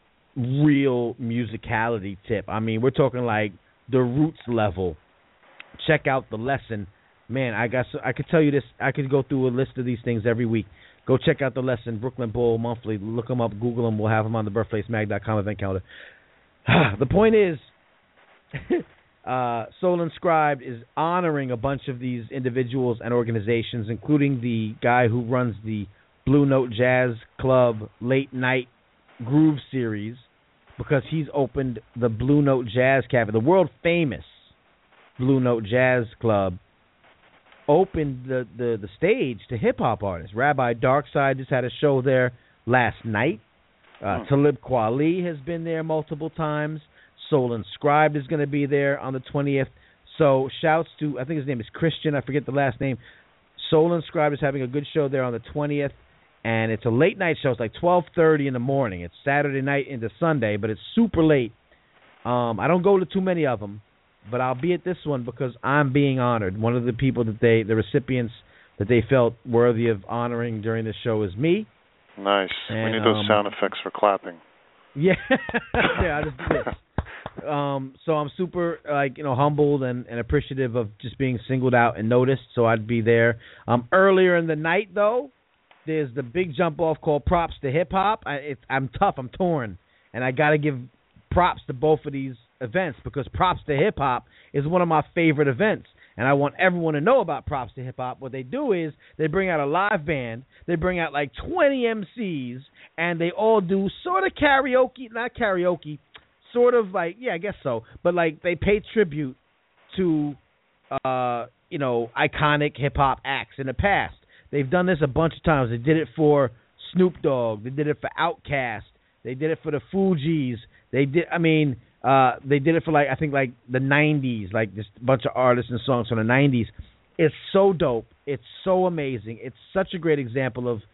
musicality tip. I mean, we're talking like the Roots level. Check out The Lesson. Man, I could tell you this. I could go through a list of these things every week. Go check out The Lesson, Brooklyn Bowl monthly. Look them up, Google them. We'll have them on the birthplacemag.com event calendar. The point is, Soul Inscribed is honoring a bunch of these individuals and organizations, including the guy who runs the Blue Note Jazz Club late night Groove Series, because he's opened the Blue Note Jazz Cafe, the world famous Blue Note Jazz Club. Opened the stage to hip hop artists. Rabbi Darkside just had a show there last night. Talib Kweli has been there multiple times. Soul Inscribed is going to be there on the 20th. So shouts to, I think his name is Christian. I forget the last name. Soul Inscribed is having a good show there on the 20th. And it's a late night show. It's like 12:30 in the morning. It's Saturday night into Sunday, but it's super late. I don't go to too many of them, but I'll be at this one because I'm being honored. One of the people that the recipients that they felt worthy of honoring during the show is me. Nice. And, we need those sound effects for clapping. Yeah. Yeah, I just do this. So I'm super humbled and appreciative of just being singled out and noticed. So I'd be there. Earlier in the night though, there's the big jump off called Props to Hip Hop. I'm tough. I'm torn, and I got to give props to both of these events because Props to Hip Hop is one of my favorite events, and I want everyone to know about Props to Hip Hop. What they do is they bring out a live band. They bring out like 20 MCs, and they all do sort of karaoke, not karaoke, sort of like, yeah, I guess so, but like they pay tribute to iconic hip hop acts in the past. They've done this a bunch of times. They did it for Snoop Dogg. They did it for Outkast. They did it for the Fugees. They did it for the 90s, like just a bunch of artists and songs from the 90s. It's so dope. It's so amazing. It's such a great example of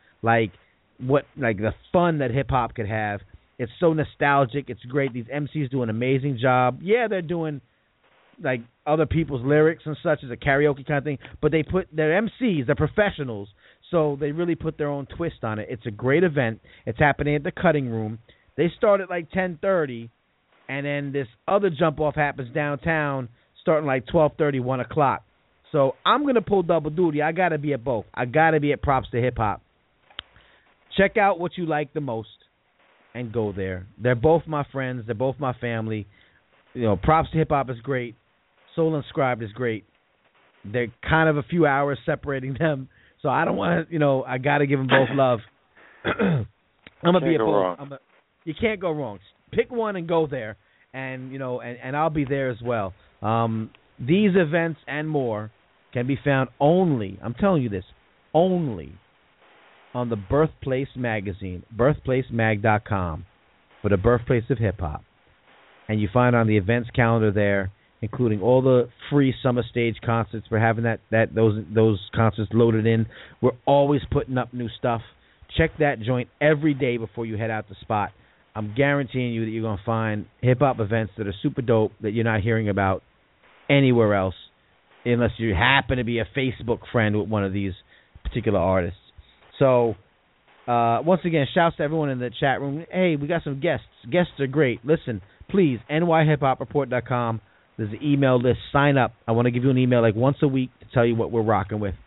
the fun that hip hop could have. It's so nostalgic. It's great. These MCs do an amazing job. Yeah, they're doing like other people's lyrics and such as a karaoke kind of thing, but they're MCs, they're professionals, so they really put their own twist on it. It's a great event. It's happening at the Cutting Room. They start at like 10:30, and then this other jump off happens downtown starting like 12:30, 1 o'clock. So I'm gonna pull double duty. I gotta be at both. I gotta be at Props to Hip Hop. Check out what you like the most and go there. They're both my friends. They're both my family. Props to Hip Hop is great. Soul Inscribed is great. They're kind of a few hours separating them, so I don't want to, I got to give them both love. I'm going to be at both. You can't go wrong. Pick one and go there, and I'll be there as well. These events and more can be found only, I'm telling you this, only on the Birthplace magazine, birthplacemag.com, for the birthplace of hip-hop. And you find on the events calendar there, including all the free summer stage concerts. We're having those concerts loaded in. We're always putting up new stuff. Check that joint every day before you head out the spot. I'm guaranteeing you that you're going to find hip-hop events that are super dope that you're not hearing about anywhere else unless you happen to be a Facebook friend with one of these particular artists. So, once again, shouts to everyone in the chat room. Hey, we got some guests. Guests are great. Listen, please, nyhiphopreport.com. There's an email list. Sign up. I want to give you an email like once a week to tell you what we're rocking with.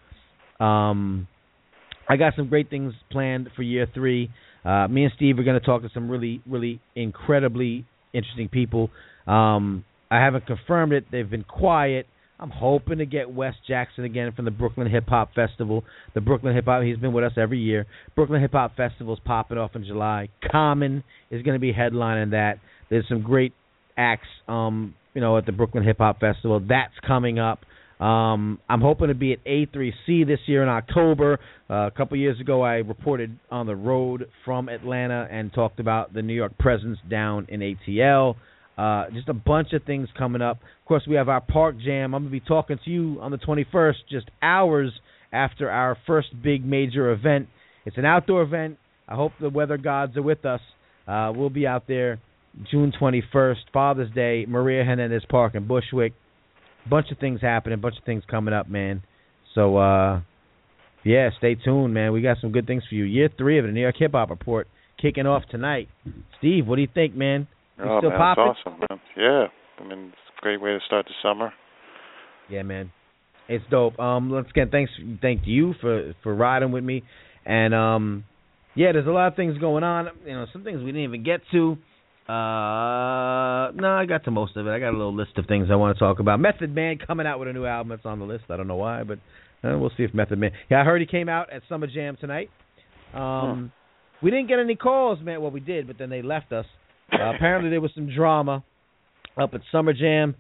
I got some great things planned for year 3. Me and Steve are going to talk to some really, really incredibly interesting people. I haven't confirmed it. They've been quiet. I'm hoping to get Wes Jackson again from the Brooklyn Hip Hop Festival. The Brooklyn Hip Hop, he's been with us every year. Brooklyn Hip Hop Festival's popping off in July. Common is going to be headlining that. There's some great acts at the Brooklyn Hip Hop Festival. That's coming up. I'm hoping to be at A3C this year in October. A couple years ago, I reported on the road from Atlanta and talked about the New York presence down in ATL. Just a bunch of things coming up. Of course, we have our Park Jam. I'm going to be talking to you on the 21st, just hours after our first big major event. It's an outdoor event. I hope the weather gods are with us. We'll be out there June 21st, Father's Day, Maria Hernandez Park in Bushwick. Bunch of things happening, bunch of things coming up, man. So, stay tuned, man. We got some good things for you. Year 3 of the New York Hip Hop Report kicking off tonight. Steve, what do you think, man? You still popping? That's awesome, man. Yeah. It's a great way to start the summer. Yeah, man. It's dope. Once again, thank you for riding with me. And, there's a lot of things going on. Some things we didn't even get to. No, I got to most of it. I got a little list of things I want to talk about. Method Man coming out with a new album. It's on the list. I don't know why, but we'll see if Method Man. Yeah, I heard he came out at Summer Jam tonight. We didn't get any calls, man. Well, we did, but then they left us. Apparently there was some drama up at Summer Jam.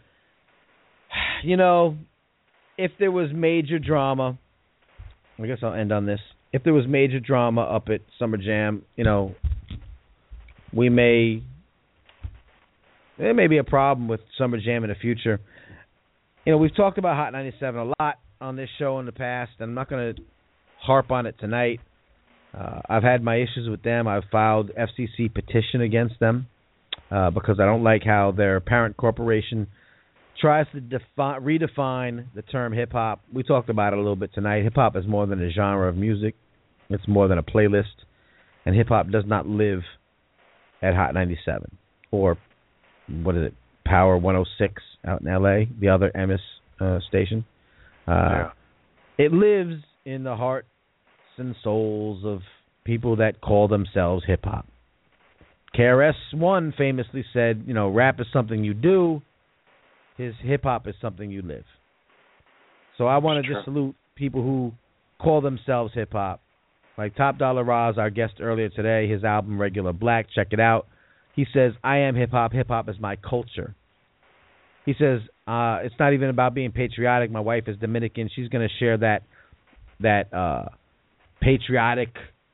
If there was major drama, I guess I'll end on this. If there was major drama up at Summer Jam, there may be a problem with Summer Jam in the future. We've talked about Hot 97 a lot on this show in the past, and I'm not going to harp on it tonight. I've had my issues with them. I've filed FCC petition against them because I don't like how their parent corporation tries to redefine the term hip-hop. We talked about it a little bit tonight. Hip-hop is more than a genre of music. It's more than a playlist. And hip-hop does not live at Hot 97 or, what is it, Power 106 out in L.A., the other MS station. It lives in the hearts and souls of people that call themselves hip-hop. KRS-One famously said, rap is something you do. His hip-hop is something you live. So I wanted to salute people who call themselves hip-hop. Like Top Dollar Roz, our guest earlier today, his album Regular Black, check it out. He says, I am hip-hop. Hip-hop is my culture. He says, it's not even about being patriotic. My wife is Dominican. She's going to share that patriotic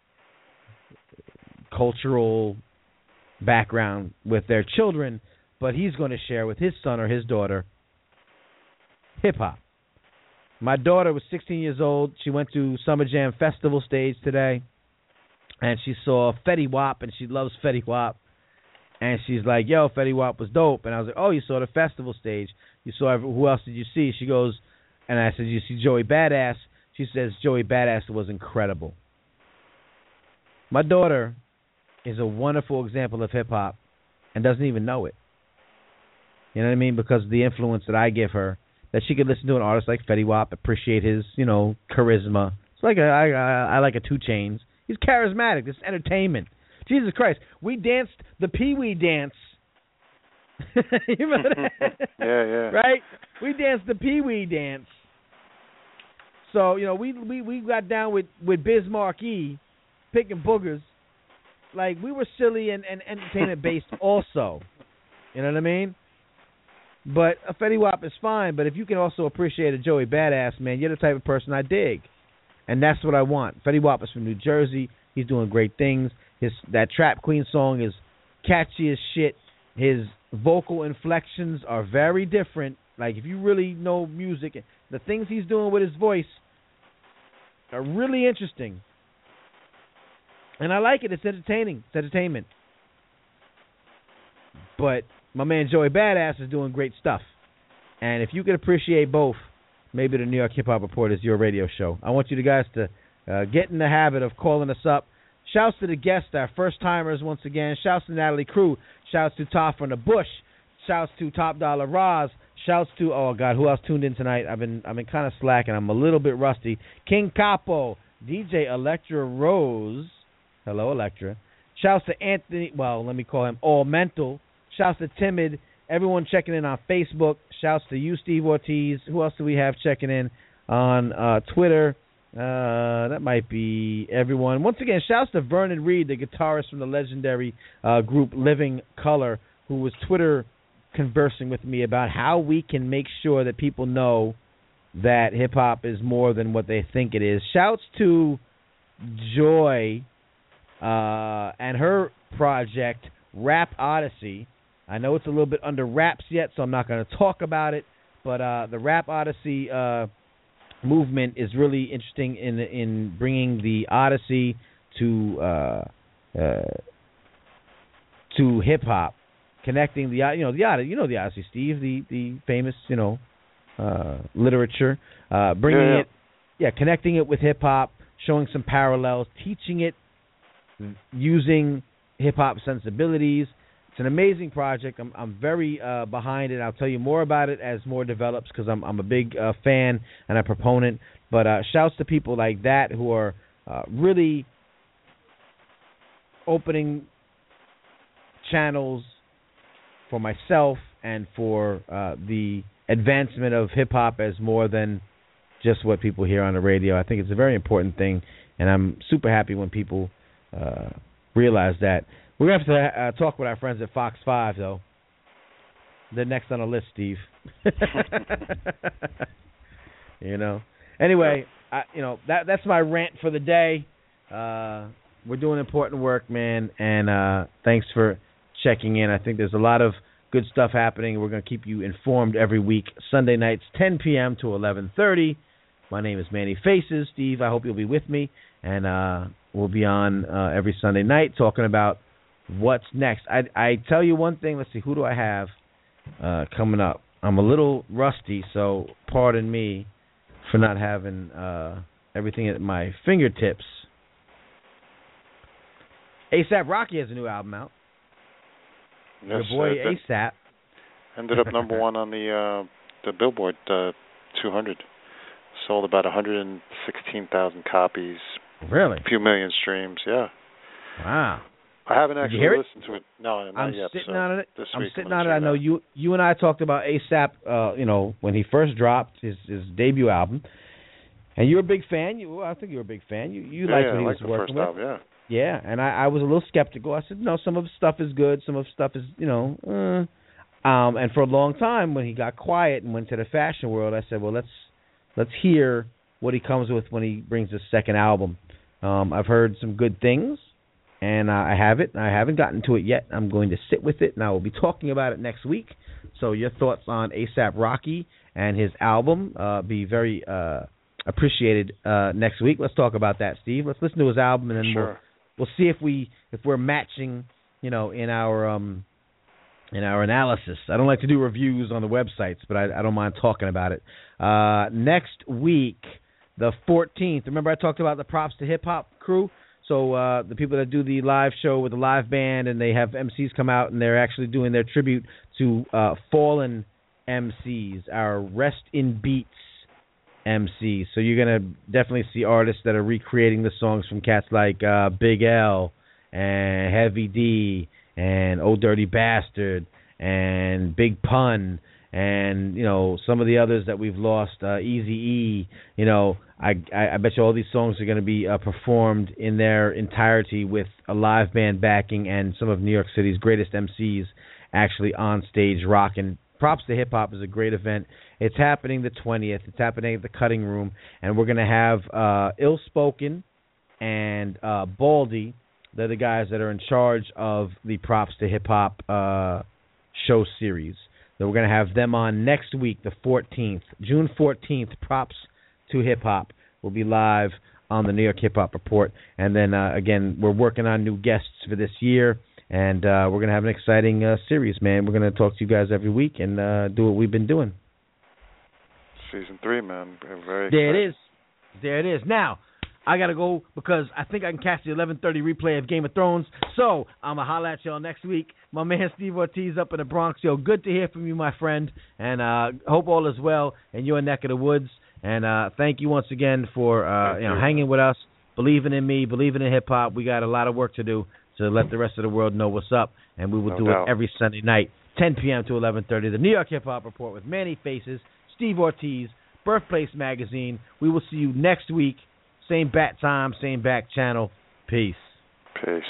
cultural background with their children, but he's going to share with his son or his daughter hip-hop. My daughter was 16 years old. She went to Summer Jam Festival stage today, and she saw Fetty Wap, and she loves Fetty Wap. And she's like, yo, Fetty Wap was dope. And I was like, oh, you saw the festival stage. You saw who else did you see? She goes, and I said, you see Joey Badass? She says, Joey Badass was incredible. My daughter is a wonderful example of hip-hop and doesn't even know it. You know what I mean? Because of the influence that I give her, that she could listen to an artist like Fetty Wap, appreciate his, charisma. It's like I like a 2 Chainz. He's charismatic. It's entertainment. Jesus Christ. We danced the Pee-wee dance. You remember that? Yeah. Right? We danced the Pee-wee dance. So, we got down with Biz Markie, picking boogers. Like, we were silly and entertainment-based also. You know what I mean? But a Fetty Wap is fine, but if you can also appreciate a Joey Badass, man, you're the type of person I dig. And that's what I want. Fetty Wap is from New Jersey. He's doing great things. That Trap Queen song is catchy as shit. His vocal inflections are very different. Like, if you really know music, the things he's doing with his voice are really interesting. And I like it. It's entertaining. It's entertainment. But my man Joey Badass is doing great stuff. And if you can appreciate both, maybe the New York Hip Hop Report is your radio show. I want you guys to get in the habit of calling us up. Shouts to the guests, our first-timers once again. Shouts to Natalie Crew. Shouts to Todd from the Bush. Shouts to Top Dollar Roz. Shouts to, oh, God, who else tuned in tonight? I've been kind of slacking. I'm a little bit rusty. King Capo. DJ Electra Rose. Hello, Electra. Shouts to Anthony, well, let me call him All Mental. Shouts to Timid. Everyone checking in on Facebook. Shouts to you, Steve Ortiz. Who else do we have checking in on Twitter? That might be everyone. Once again, shouts to Vernon Reed, the guitarist from the legendary group Living Color, who was Twitter conversing with me about how we can make sure that people know that hip-hop is more than what they think it is. Shouts to Joy and her project, Rap Odyssey. I know it's a little bit under wraps yet, so I'm not going to talk about it, but the Rap Odyssey movement is really interesting in bringing the Odyssey to hip hop, connecting the the Odyssey, Steve, the famous literature, bringing it, connecting it with hip hop, showing some parallels, teaching it using hip hop sensibilities. It's an amazing project. I'm very behind it. I'll tell you more about it as more develops because I'm a big fan and a proponent. But shouts to people like that who are really opening channels for myself and for the advancement of hip-hop as more than just what people hear on the radio. I think it's a very important thing, and I'm super happy when people realize that. We're going to have to talk with our friends at Fox 5, though. They're next on the list, Steve. Anyway, that's my rant for the day. We're doing important work, man, and thanks for checking in. I think there's a lot of good stuff happening. We're going to keep you informed every week. Sunday nights, 10 p.m. to 11:30. My name is Manny Faces. Steve, I hope you'll be with me, and we'll be on every Sunday night talking about what's next. I tell you one thing. Let's see, who do I have coming up? I'm a little rusty, so pardon me for not having everything at my fingertips. A$AP Rocky has a new album out. Yes, Your boy A$AP ended up number one on the Billboard 200. Sold about 116,000 copies. Really? A few million streams. Yeah. Wow. I haven't actually listened to it. No, not I'm yet. Sitting so on it. This I'm week sitting on it. I know you and I talked about A$AP. When he first dropped his debut album, and you're a big fan. I think you're a big fan. You liked what he was working with. Album, yeah. Yeah, and I was a little skeptical. I said, no, some of his stuff is good. Some of his stuff is, And for a long time, when he got quiet and went to the fashion world, I said, well, let's hear what he comes with when he brings his second album. I've heard some good things, and I have it. I haven't gotten to it yet. I'm going to sit with it, and I will be talking about it next week. So your thoughts on A$AP Rocky and his album be very appreciated next week. Let's talk about that, Steve. Let's listen to his album, and then we'll see if we're matching, in our analysis. I don't like to do reviews on the websites, but I don't mind talking about it. Next week, the 14th. Remember I talked about the Props to Hip Hop crew? So the people that do the live show with the live band, and they have MCs come out, and they're actually doing their tribute to fallen MCs, our Rest in Beats MCs. So you're going to definitely see artists that are recreating the songs from cats like Big L and Heavy D and Oh Dirty Bastard and Big Pun and, some of the others that we've lost, Eazy-E. I bet you all these songs are going to be performed in their entirety with a live band backing and some of New York City's greatest MCs actually on stage rocking. Props to Hip Hop is a great event. It's happening the 20th. It's happening at the Cutting Room, and we're going to have Ill Spoken and Baldy. They're the guys that are in charge of the Props to Hip Hop show series. So we're going to have them on next week, the 14th. June 14th, Props to Hip Hop will be live on the New York Hip Hop Report. And then, again, we're working on new guests for this year, and we're going to have an exciting series, man. We're going to talk to you guys every week and do what we've been doing. Season 3, man. Very there exciting. It is. There it is. Now, I got to go because I think I can catch the 11:30 replay of Game of Thrones. So I'm going to holler at y'all next week. My man Steve Ortiz up in the Bronx. Yo, good to hear from you, my friend. And hope all is well in your neck of the woods. And thank you once again for hanging with us, believing in me, believing in hip-hop. We got a lot of work to do to let the rest of the world know what's up. And we will do it every Sunday night, 10 p.m. to 11:30. The New York Hip Hop Report with Manny Faces, Steve Ortiz, Birthplace Magazine. We will see you next week. Same bat time, same back channel. Peace. Peace.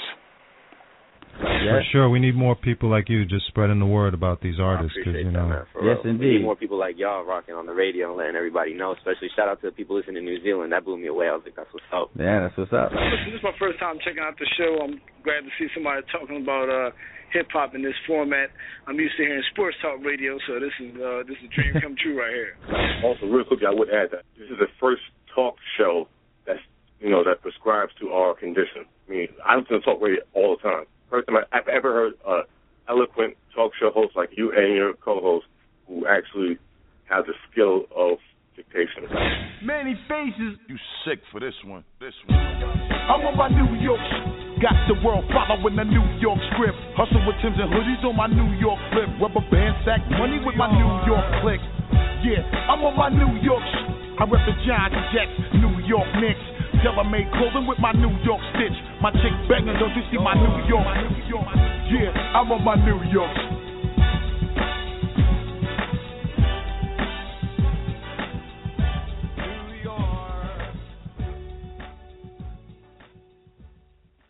For sure, we need more people like you just spreading the word about these artists. I appreciate that, man, for real. Yes, indeed. We need more people like y'all rocking on the radio and letting everybody know, especially shout out to the people listening in New Zealand. That blew me away. I was like, that's what's up. Yeah, that's what's up. Listen, this is my first time checking out the show. I'm glad to see somebody talking about hip-hop in this format. I'm used to hearing sports talk radio, so this is a dream come true right here. Also, real quickly, I would add that this is the first talk show that's, that prescribes to our condition. I mean, I listen to talk radio all the time. First time I've ever heard eloquent talk show hosts like you and your co-host who actually have the skill of dictation. Manny Faces. You sick for this one. I'm on my New York. Got the world following the New York script. Hustle with Timbs and hoodies on my New York flip. Rubber band sack money with my New York click. Yeah, I'm on my New York. I rep the Giants and Jets, New York Knicks. Tailor-made clothing with my New York stitch. My chick banging, don't you see my New York? Yeah, I'm on my New York.